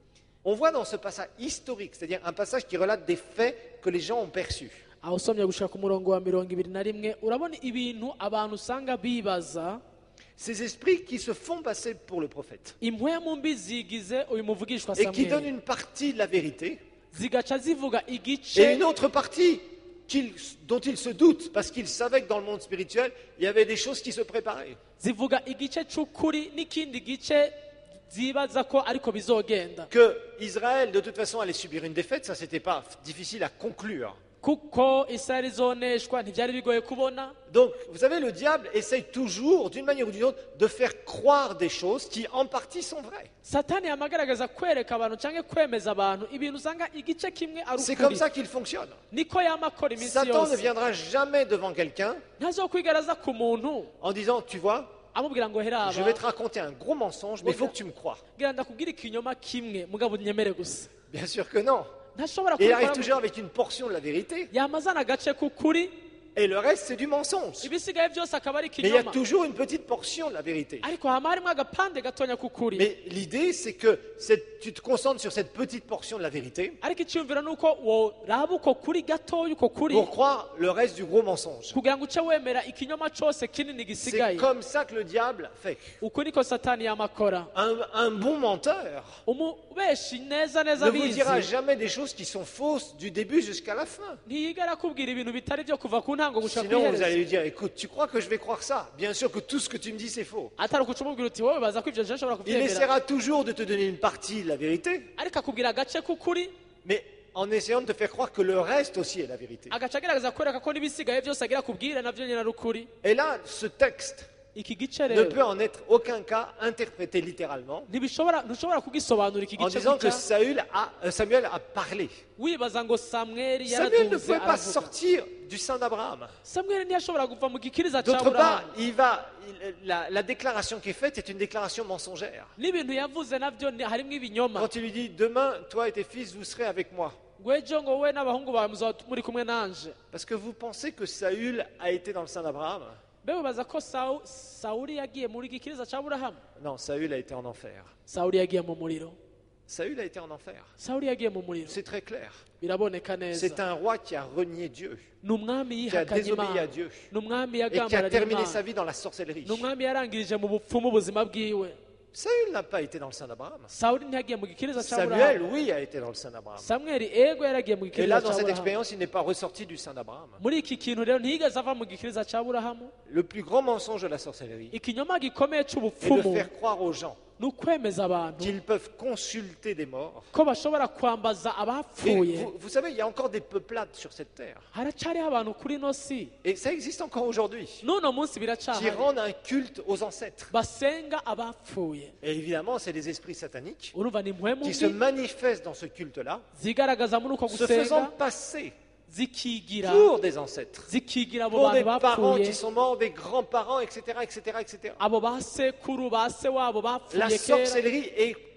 on voit dans ce passage historique, c'est-à-dire un passage qui relate des faits que les gens ont perçus. Aho usomye gushaka ku murongo wa mirongo ibiri na rimwe urabona ibintu abantu usanga bibaza. Ces esprits qui se font passer pour le prophète impwemu mbi zigize uyu muvugishwa et qui donnent Samweli une partie de la vérité zigaca zivuga igice et une autre partie qu'il- dont ils se doutent parce qu'ils savaient que dans le monde spirituel, il y avait des choses qui se préparaient. zivuga igice c'ukuri n'ikindi gice zibaza ko ariko bizogenda Que Israël, de toute façon, allait subir une défaite, ça, c'était pas difficile à conclure. kuko Israeli zoneshwa ntibyari bigoye kubona. Donc, vous savez, le diable essaye toujours, d'une manière ou d'une autre, de faire croire des choses qui, en partie, sont vraies. Satani yamagaragaza kwereka abantu canke kwemeza abantu ibintu usanga igice kimwe ari C'est comme ukuri ça qu'il fonctionne. niko yama akora iminsi Satan ne yose viendra jamais devant quelqu'un ntazokwigaraza ku muntu en disant, tu vois, amubwira ngo heraba je vais te raconter un gros mensonge, mais il faut que tu me crois. gira ndakubwira ikinyoma kimwe mugabo nyemere gusa. Bien sûr que non. Ntashobora Et il arrive kubikora toujours avec une portion de la vérité, yamazana agace k'ukuri et le reste, c'est du mensonge. ibisigaye byose akaba ari Mais il y a ikinyoma toujours une petite portion de la vérité. ariko hama harimwo agapande gatonya k'ukuri. Mais l'idée, c'est que cette- tu te concentres sur cette petite portion de la vérité ariko icyumviro ni uko woraba uko kuri gatoya uko kuri pour croire le reste du gros mensonge. kugira ngo uce wemera ikinyoma cyose kinini C'est gisigaye. comme ça que le diable fait. uko niko satani yamakora. Un, un bon menteur umubeshi neza neza ne vous abizi dira jamais des choses qui sont fausses du début jusqu'à la fin. ntiyigera akubwira ibintu bitari byo kuva ku ntango gushika ku Sinon, vous allez iherezo. lui dire, écoute, tu crois que je vais croire ça? Bien sûr que tout ce que tu me dis, c'est faux. atari ukuca umubwira uti wowe baza ko ibyo nje nshobora Il kubyemera essaiera toujours de te donner une partie de la vérité, ariko akubwira agace k'ukuri mais en essayant de te faire croire que le reste aussi est la vérité. agace agerageza kwereka ko n'ibisigaye byose agira kubwira nabyo nyine ari ukuri. Et là, ce texte iki gice ne rero peut en être aucun cas interprété littéralement ntibishobora ntushobora kugisobanura iki en gice disant que gutya Saül a, euh, Samuel a parlé. wibaza ngo Samweli Samuel ne yaraduze pouvait pas aravuga. sortir du sein d'Abraham. Samweli ntiyashobora kuva mu gikiriza cya D'autre part, Aburahamu il va, il- la, la déclaration qui est faite est une déclaration mensongère. n'ibintu yavuze nabyo ni- harimo ibinyoma Quand il lui dit, demain, toi et tes fils, vous serez avec moi. ngo ejo ngo wowe n'abahungu bawe muzaba muri kumwe nanje. Parce que vous pensez que Saül a été dans le sein d'Abraham? mbe wibaza ko Sawu- Sawuli yagiye muri gikiriza cya Aburahamu. Non, Saül a été en enfer. Sawuli yagiye mu muriro. Saül a été en enfer. Sawuli yagiye mu muriro C'est très clair. biraboneka neza. C'est un roi qui a renié Dieu ni umwami qui a yihakanye désobéi à Imana, Dieu ni umwami et qui a yagambarariye terminé sa Imana, vie dans la sorcellerie. ni umwami yarangirije mu bupfumu ubuzima bwiwe. Saül n'a pas été dans le sein d'Abraham. Sawuli ntiyagiye mu gikiriza cya Samuel, Aburahamu. oui, a été dans le sein d'Abraham. Samweli ego yaragiye mu Et gikiriza là, cya dans cette Aburahamu. expérience, il n'est pas ressorti du sein d'Abraham. muri iki kintu rero ntiyigeze ava mu gikiriza cya Aburahamu. Le plus grand mensonge de la sorcellerie ikinyoma gikomeye est de cy'ubupfumu faire croire aux gens ni ukwemeza abantu qu'ils peuvent consulter des morts. ko bashobora kwambaza Et abapfuye. vous, vous savez, il y a encore des peuplades sur cette terre. haracyariho abantu kuri ino si Et ça existe encore aujourd'hui. n'uno munsi Qui biracyahari rendent un culte aux ancêtres. basenga abapfuye. Et évidemment, c'est des esprits sataniques urumva ni impwemu qui se mbi manifestent dans ce culte-là, zigaragaza muri uko se faisant gusenga passer zikigira pour des ancêtres, zikigira abo pour des bantu parents bapfuye, qui sont morts, des grands-parents, et cetera, et cetera, et cetera. abo ba sekuru ba se wabo La bapfuye kera. sorcellerie est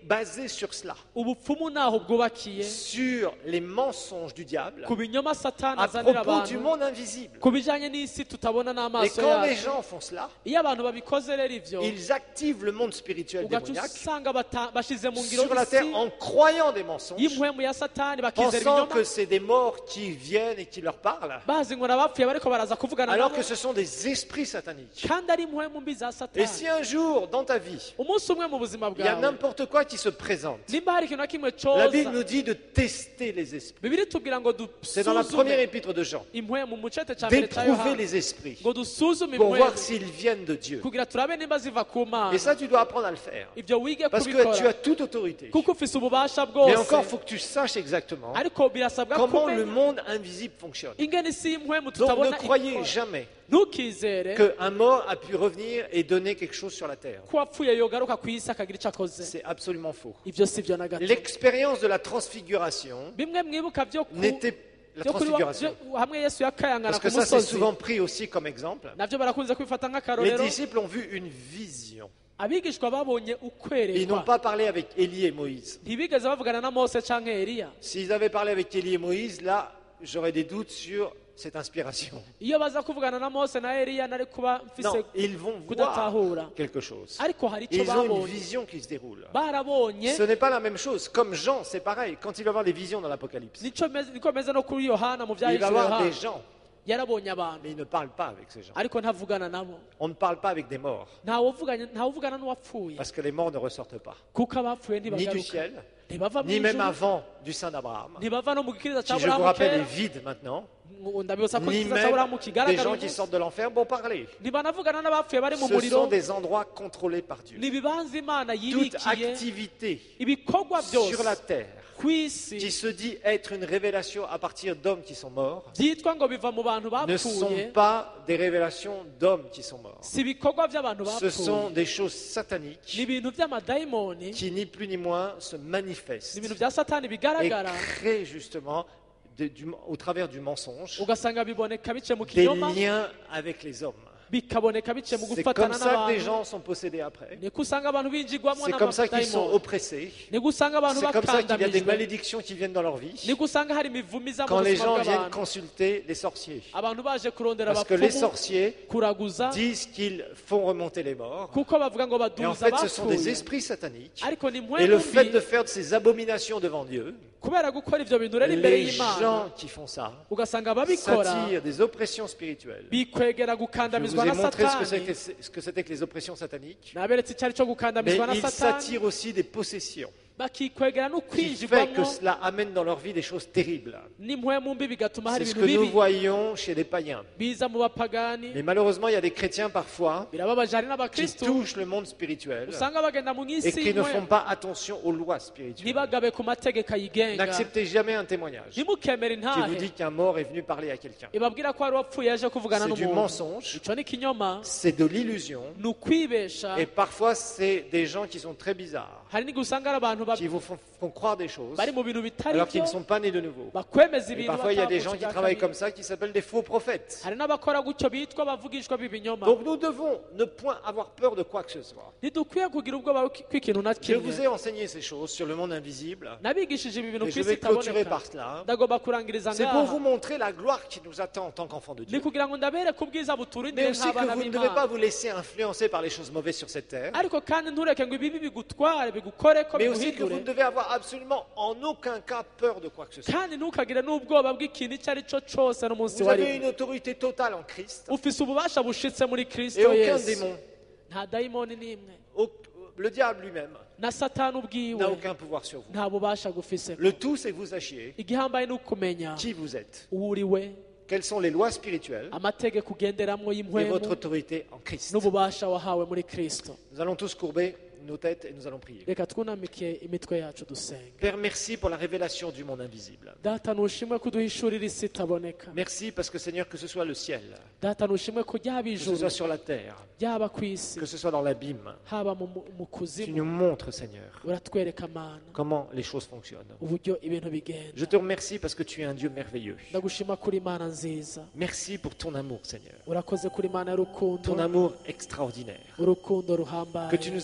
basé sur cela, ubupfumu naho bwubakiye sur les mensonges du diable ku binyoma satani à azanira propos du abantu monde invisible. ku bijanye n'isi tutabona Et n'amaso quand les yacu. gens font cela, Iyo abantu babikoze rero ivyo ils activent le monde spirituel ugaca démoniaque usanga bata- bashize mu ngiro sur la terre isi en croyant des mensonges, y'impwemu ya satani bakizera pensant ibinyoma que c'est des morts qui viennent et qui leur parlent, bazi ngo nabapfuye bariko baraza kuvugana alors nabo que ce sont des esprits sataniques. kandi ari impwemu mbi za Et satani. si un jour, dans ta vie, Umunsi umwe mu buzima il y a bwawe n'importe quoi qui se présente, nimba hari ikintu na kimwe la Bible coza nous dit de tester les esprits. bibiri tubwira ngo C'est dans la première dusuzume épître de Jean, impwemu mu cete ca mbere ca d'éprouver Yohana les esprits ngo dusuzume pour voir impwemu s'ils viennent de Dieu. kugira turabe nimba ziva ku Et Mana. ça, tu dois apprendre à le faire. Ivyo wige Parce que tu kubikora as toute autorité. kuko ufise ububasha Mais encore, il bwose faut que tu saches exactement ariko birasabwa comment le kumenya monde invisible fonctionne. ingene isi y'impwemu Donc ne tutabona croyez ikora. jamais Ntukizere qu'un mort a pu revenir et donner quelque chose sur la terre. ko wapfuye yogaruka ku isi akagira ico akoze. C'est absolument faux. Ivyo si vyo na gato. L'expérience de la transfiguration Bimwe mwibuka vyo ku n'était la vyo kuri wa- transfiguration. vyo- hamwe Yesu yakayangana Parce ku que ça, c'est musozi souvent pris aussi comme exemple. navyo barakunze kwifata Les nk'akarorero. disciples ont vu une vision. Abigishwa babonye Ils n'ont ukwerekwa pas parlé avec Élie et Moïse. ntibigeze bavugana na Mose canke Eliya. S'ils avaient parlé avec Élie et Moïse, là, j'aurais des doutes sur cette inspiration. Iyo baza kuvugana na Mose na Eliya nari kuba Non, mfise ils vont voir kudatahura. quelque chose. Ariko hari ico Ils ont une babonye vision qui se déroule. barabonye Ce n'est pas la même chose. Comme Jean, c'est pareil. Quand il va voir des visions dans l'Apocalypse, nico meze- niko meze no kuri Yohana mu il va vyahishwe voir des Yohana gens, yarabonye abantu mais il ne parle pas avec ces gens. ariko ntavugana nabo. On ne parle pas avec des morts, ntawuvuganye ntawuvugana n'uwapfuye parce que les morts ne ressortent pas. kuko abapfuye Ni du ntibagaruka ciel, ntibava mu ni même ijuru avant du Saint d'Abraham, ntibava no mu gikiriza ca qui, je vous Aburahamu rappelle, est kera vide maintenant, Ngo ndabibutsa ko ni igikiriza ca Aburahamu même des kigaragara gens uyu qui munsi. sortent de l'enfer pour parler. ntibanavugana n'abapfuye bari mu Ce muriro. sont des endroits contrôlés par Dieu. ni ibibanza Imana Toute yibikiye activité ibikorwa sur la byose terre ku isi qui se dit être une révélation à partir d'hommes qui sont morts byitwa ngo biva mu bantu ne sont bapfuye pas des révélations d'hommes qui sont morts. si ibikorwa by'abantu Ce sont bapfuye des choses ni sataniques ibintu by'amadayimoni qui, ni plus ni moins, se ni manifestent ibintu bya satani et bigaragara créent justement, de- du- au travers du mensonge, ugasanga biboneka bice mu des kinyoma liens avec les hommes. bikaboneka bice mu C'est gufatana comme ça que des n'abantu gens sont possédés après. niko usanga abantu binjigwamo C'est comme ça qu'ils sont n'amadayimoni oppressés. niko usanga abantu C'est comme ça qu'il y a des bakandamijwe malédictions qui viennent dans leur vie niko usanga hari imivumo iza mu quand les buzima gens viennent bw'abantu consulter les sorciers. abantu baje kurondera Parce que les abapfumu sorciers kuraguza disent qu'ils font remonter les morts. kuko bavuga ngo Et en baduza fait, ce sont des abapfuye esprits sataniques. ariko ni Et le impwemu fait mbi de faire de ces abominations devant Dieu, kubera gukora ivyo bintu rero imbere les y'Imana gens qui font ça ugasanga ababikora s'attirent des oppressions spirituelles. bikwegera Je gukandamizwa vous ai na montré ce que satani c'était ce que c'était que les oppressions sataniques. naberetse icari co Mais gukandamizwa na ils satani s'attirent aussi des possessions, bakikwegera no qui fait que kwinjirwamo cela amène dans leur vie des choses terribles. n'impwemu mbi bigatuma hari C'est ce ibintu que nous bibi voyons chez les païens. biza mu bapagani Mais malheureusement, il y a des chrétiens parfois birababaje hari qui n'abakristu touchent le monde spirituel usanga bagenda mu et isi qui ne font impwemu pas attention aux lois spirituelles. ntibagabe ku mategeko ayigenga N'acceptez jamais un témoignage qui ntimukemere vous intahe dit qu'un mort est venu parler à quelqu'un. ibabwira ko hari uwapfuye yaje kuvugana C'est du n'umuntu mensonge, ico ni ikinyoma c'est de l'illusion, ni ukwibesha et parfois c'est des gens qui sont très bizarres, hari n'igihe usanga ari abantu ba- qui vous font, font croire des choses bari mu bintu bitari alors qu'ils byo ne sont pas nés de nouveau. bakwemeza Et ibintu parfois il y a des gens batavutse qui bwa travaillent kabiri. comme ça qui s'appellent des faux prophètes. hari n'abakora gutyo bitwa bavugishwa b'ibinyoma Donc nous devons ne point avoir peur de quoi que ce soit. ntidukwiye kugira ubwoba kw'ikintu na Je vous kimwe ai enseigné ces choses sur le monde invisible nabigishije ibi bintu et ku je isi vais clôturer itaboneka par cela. ndagomba kurangiriza C'est pour vous ngaha montrer la gloire qui nous attend en tant qu'enfants de ni Dieu. kugira ngo ndabereke ubwiza Mais buturindire aussi que nk'abana vous ne devez pas b'imana vous laisser influencer par les choses mauvaises sur cette terre. ariko kandi ntureke ngo ibibi bigutware bigukore ko Mais aussi que vous biguhindure ne devez avoir absolument en aucun cas peur de quoi que ce soit. kandi ntukagire n'ubwoba bw'ikintu icyo ari cyo cyose n'umunsi Vous wa avez rimwe une autorité totale en Christ ufise ububasha bushitse muri et kristo aucun yesu démon, nta dayimoni n'imwe au- le diable lui-même, na satani n'a ubwiwe aucun pouvoir sur vous. nta bubasha gufise Le tout, c'est que vous sachiez igihambaye ni ukumenya qui vous êtes, uwo uri we quelles sont les lois spirituelles amategeko ugenderamwo et y'impwemu votre autorité en Christ. n'ububasha wahawe muri kristo Nous allons tous courber nos têtes et nous allons prier. reka twunamike imitwe yacu dusenge Père, merci pour la révélation du monde invisible. data nushimwe ko uduhishurira isi itaboneka Merci parce que Seigneur, que ce soit le ciel, data nushimwe ko ryaba que ce ijuru soit sur la terre, ryaba ku isi que ce soit dans l'abîme, haba mu mu- mu tu kuzimu nous montres, Seigneur, uratwereka mana comment les choses fonctionnent. uburyo ibintu bigenda Je te remercie parce que tu es un Dieu merveilleux. ndagushima kuri imana nziza Merci pour ton amour, Seigneur. urakoze kuri imana y'urukundo Ton amour extraordinaire urukundo que ruhambaye tu nous as révélé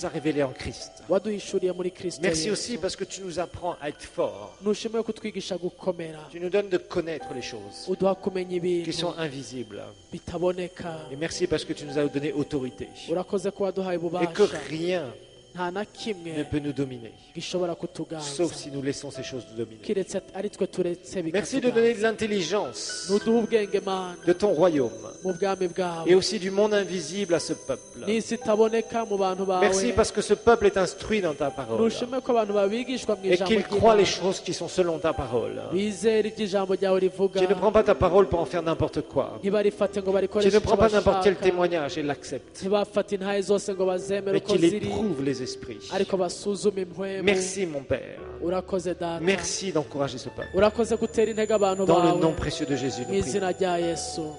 révélé en Christ. Merci aussi parce que tu nous apprends à être forts. Tu nous donnes de connaître les choses qui sont invisibles. Et merci parce que tu nous as donné autorité. Et que rien ne peut nous dominer, sauf si nous laissons ces choses nous dominer. Merci de donner de l'intelligence de ton royaume et aussi du monde invisible à ce peuple. Merci parce que ce peuple est instruit dans ta parole et qu'il croit les choses qui sont selon ta parole. Tu ne prends pas ta parole pour en faire n'importe quoi. Tu ne prends pas n'importe quel témoignage et l'acceptes, mais qu'il éprouve les esprits. Merci mon Père. Merci d'encourager ce peuple. Dans le nom précieux de Jésus, nous prions.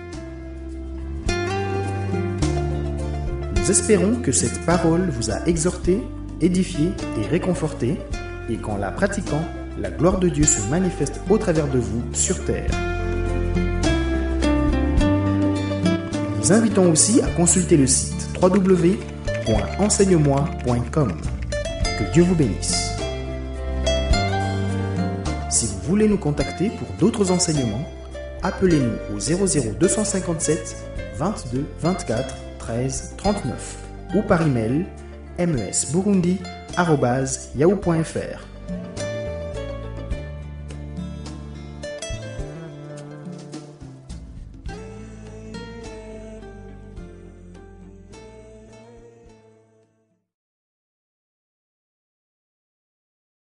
Nous espérons que cette parole vous a exhorté, édifié et réconforté, et qu'en la pratiquant, la gloire de Dieu se manifeste au travers de vous sur terre. Nous vous invitons aussi à consulter le site w w w point enseigne moi point com. Que Dieu vous bénisse. Si vous voulez nous contacter pour d'autres enseignements, appelez-nous au zéro zéro deux cent cinquante-sept vingt-deux vingt-quatre treize trente-neuf ou par email mesburundi arobase yahoo point fr.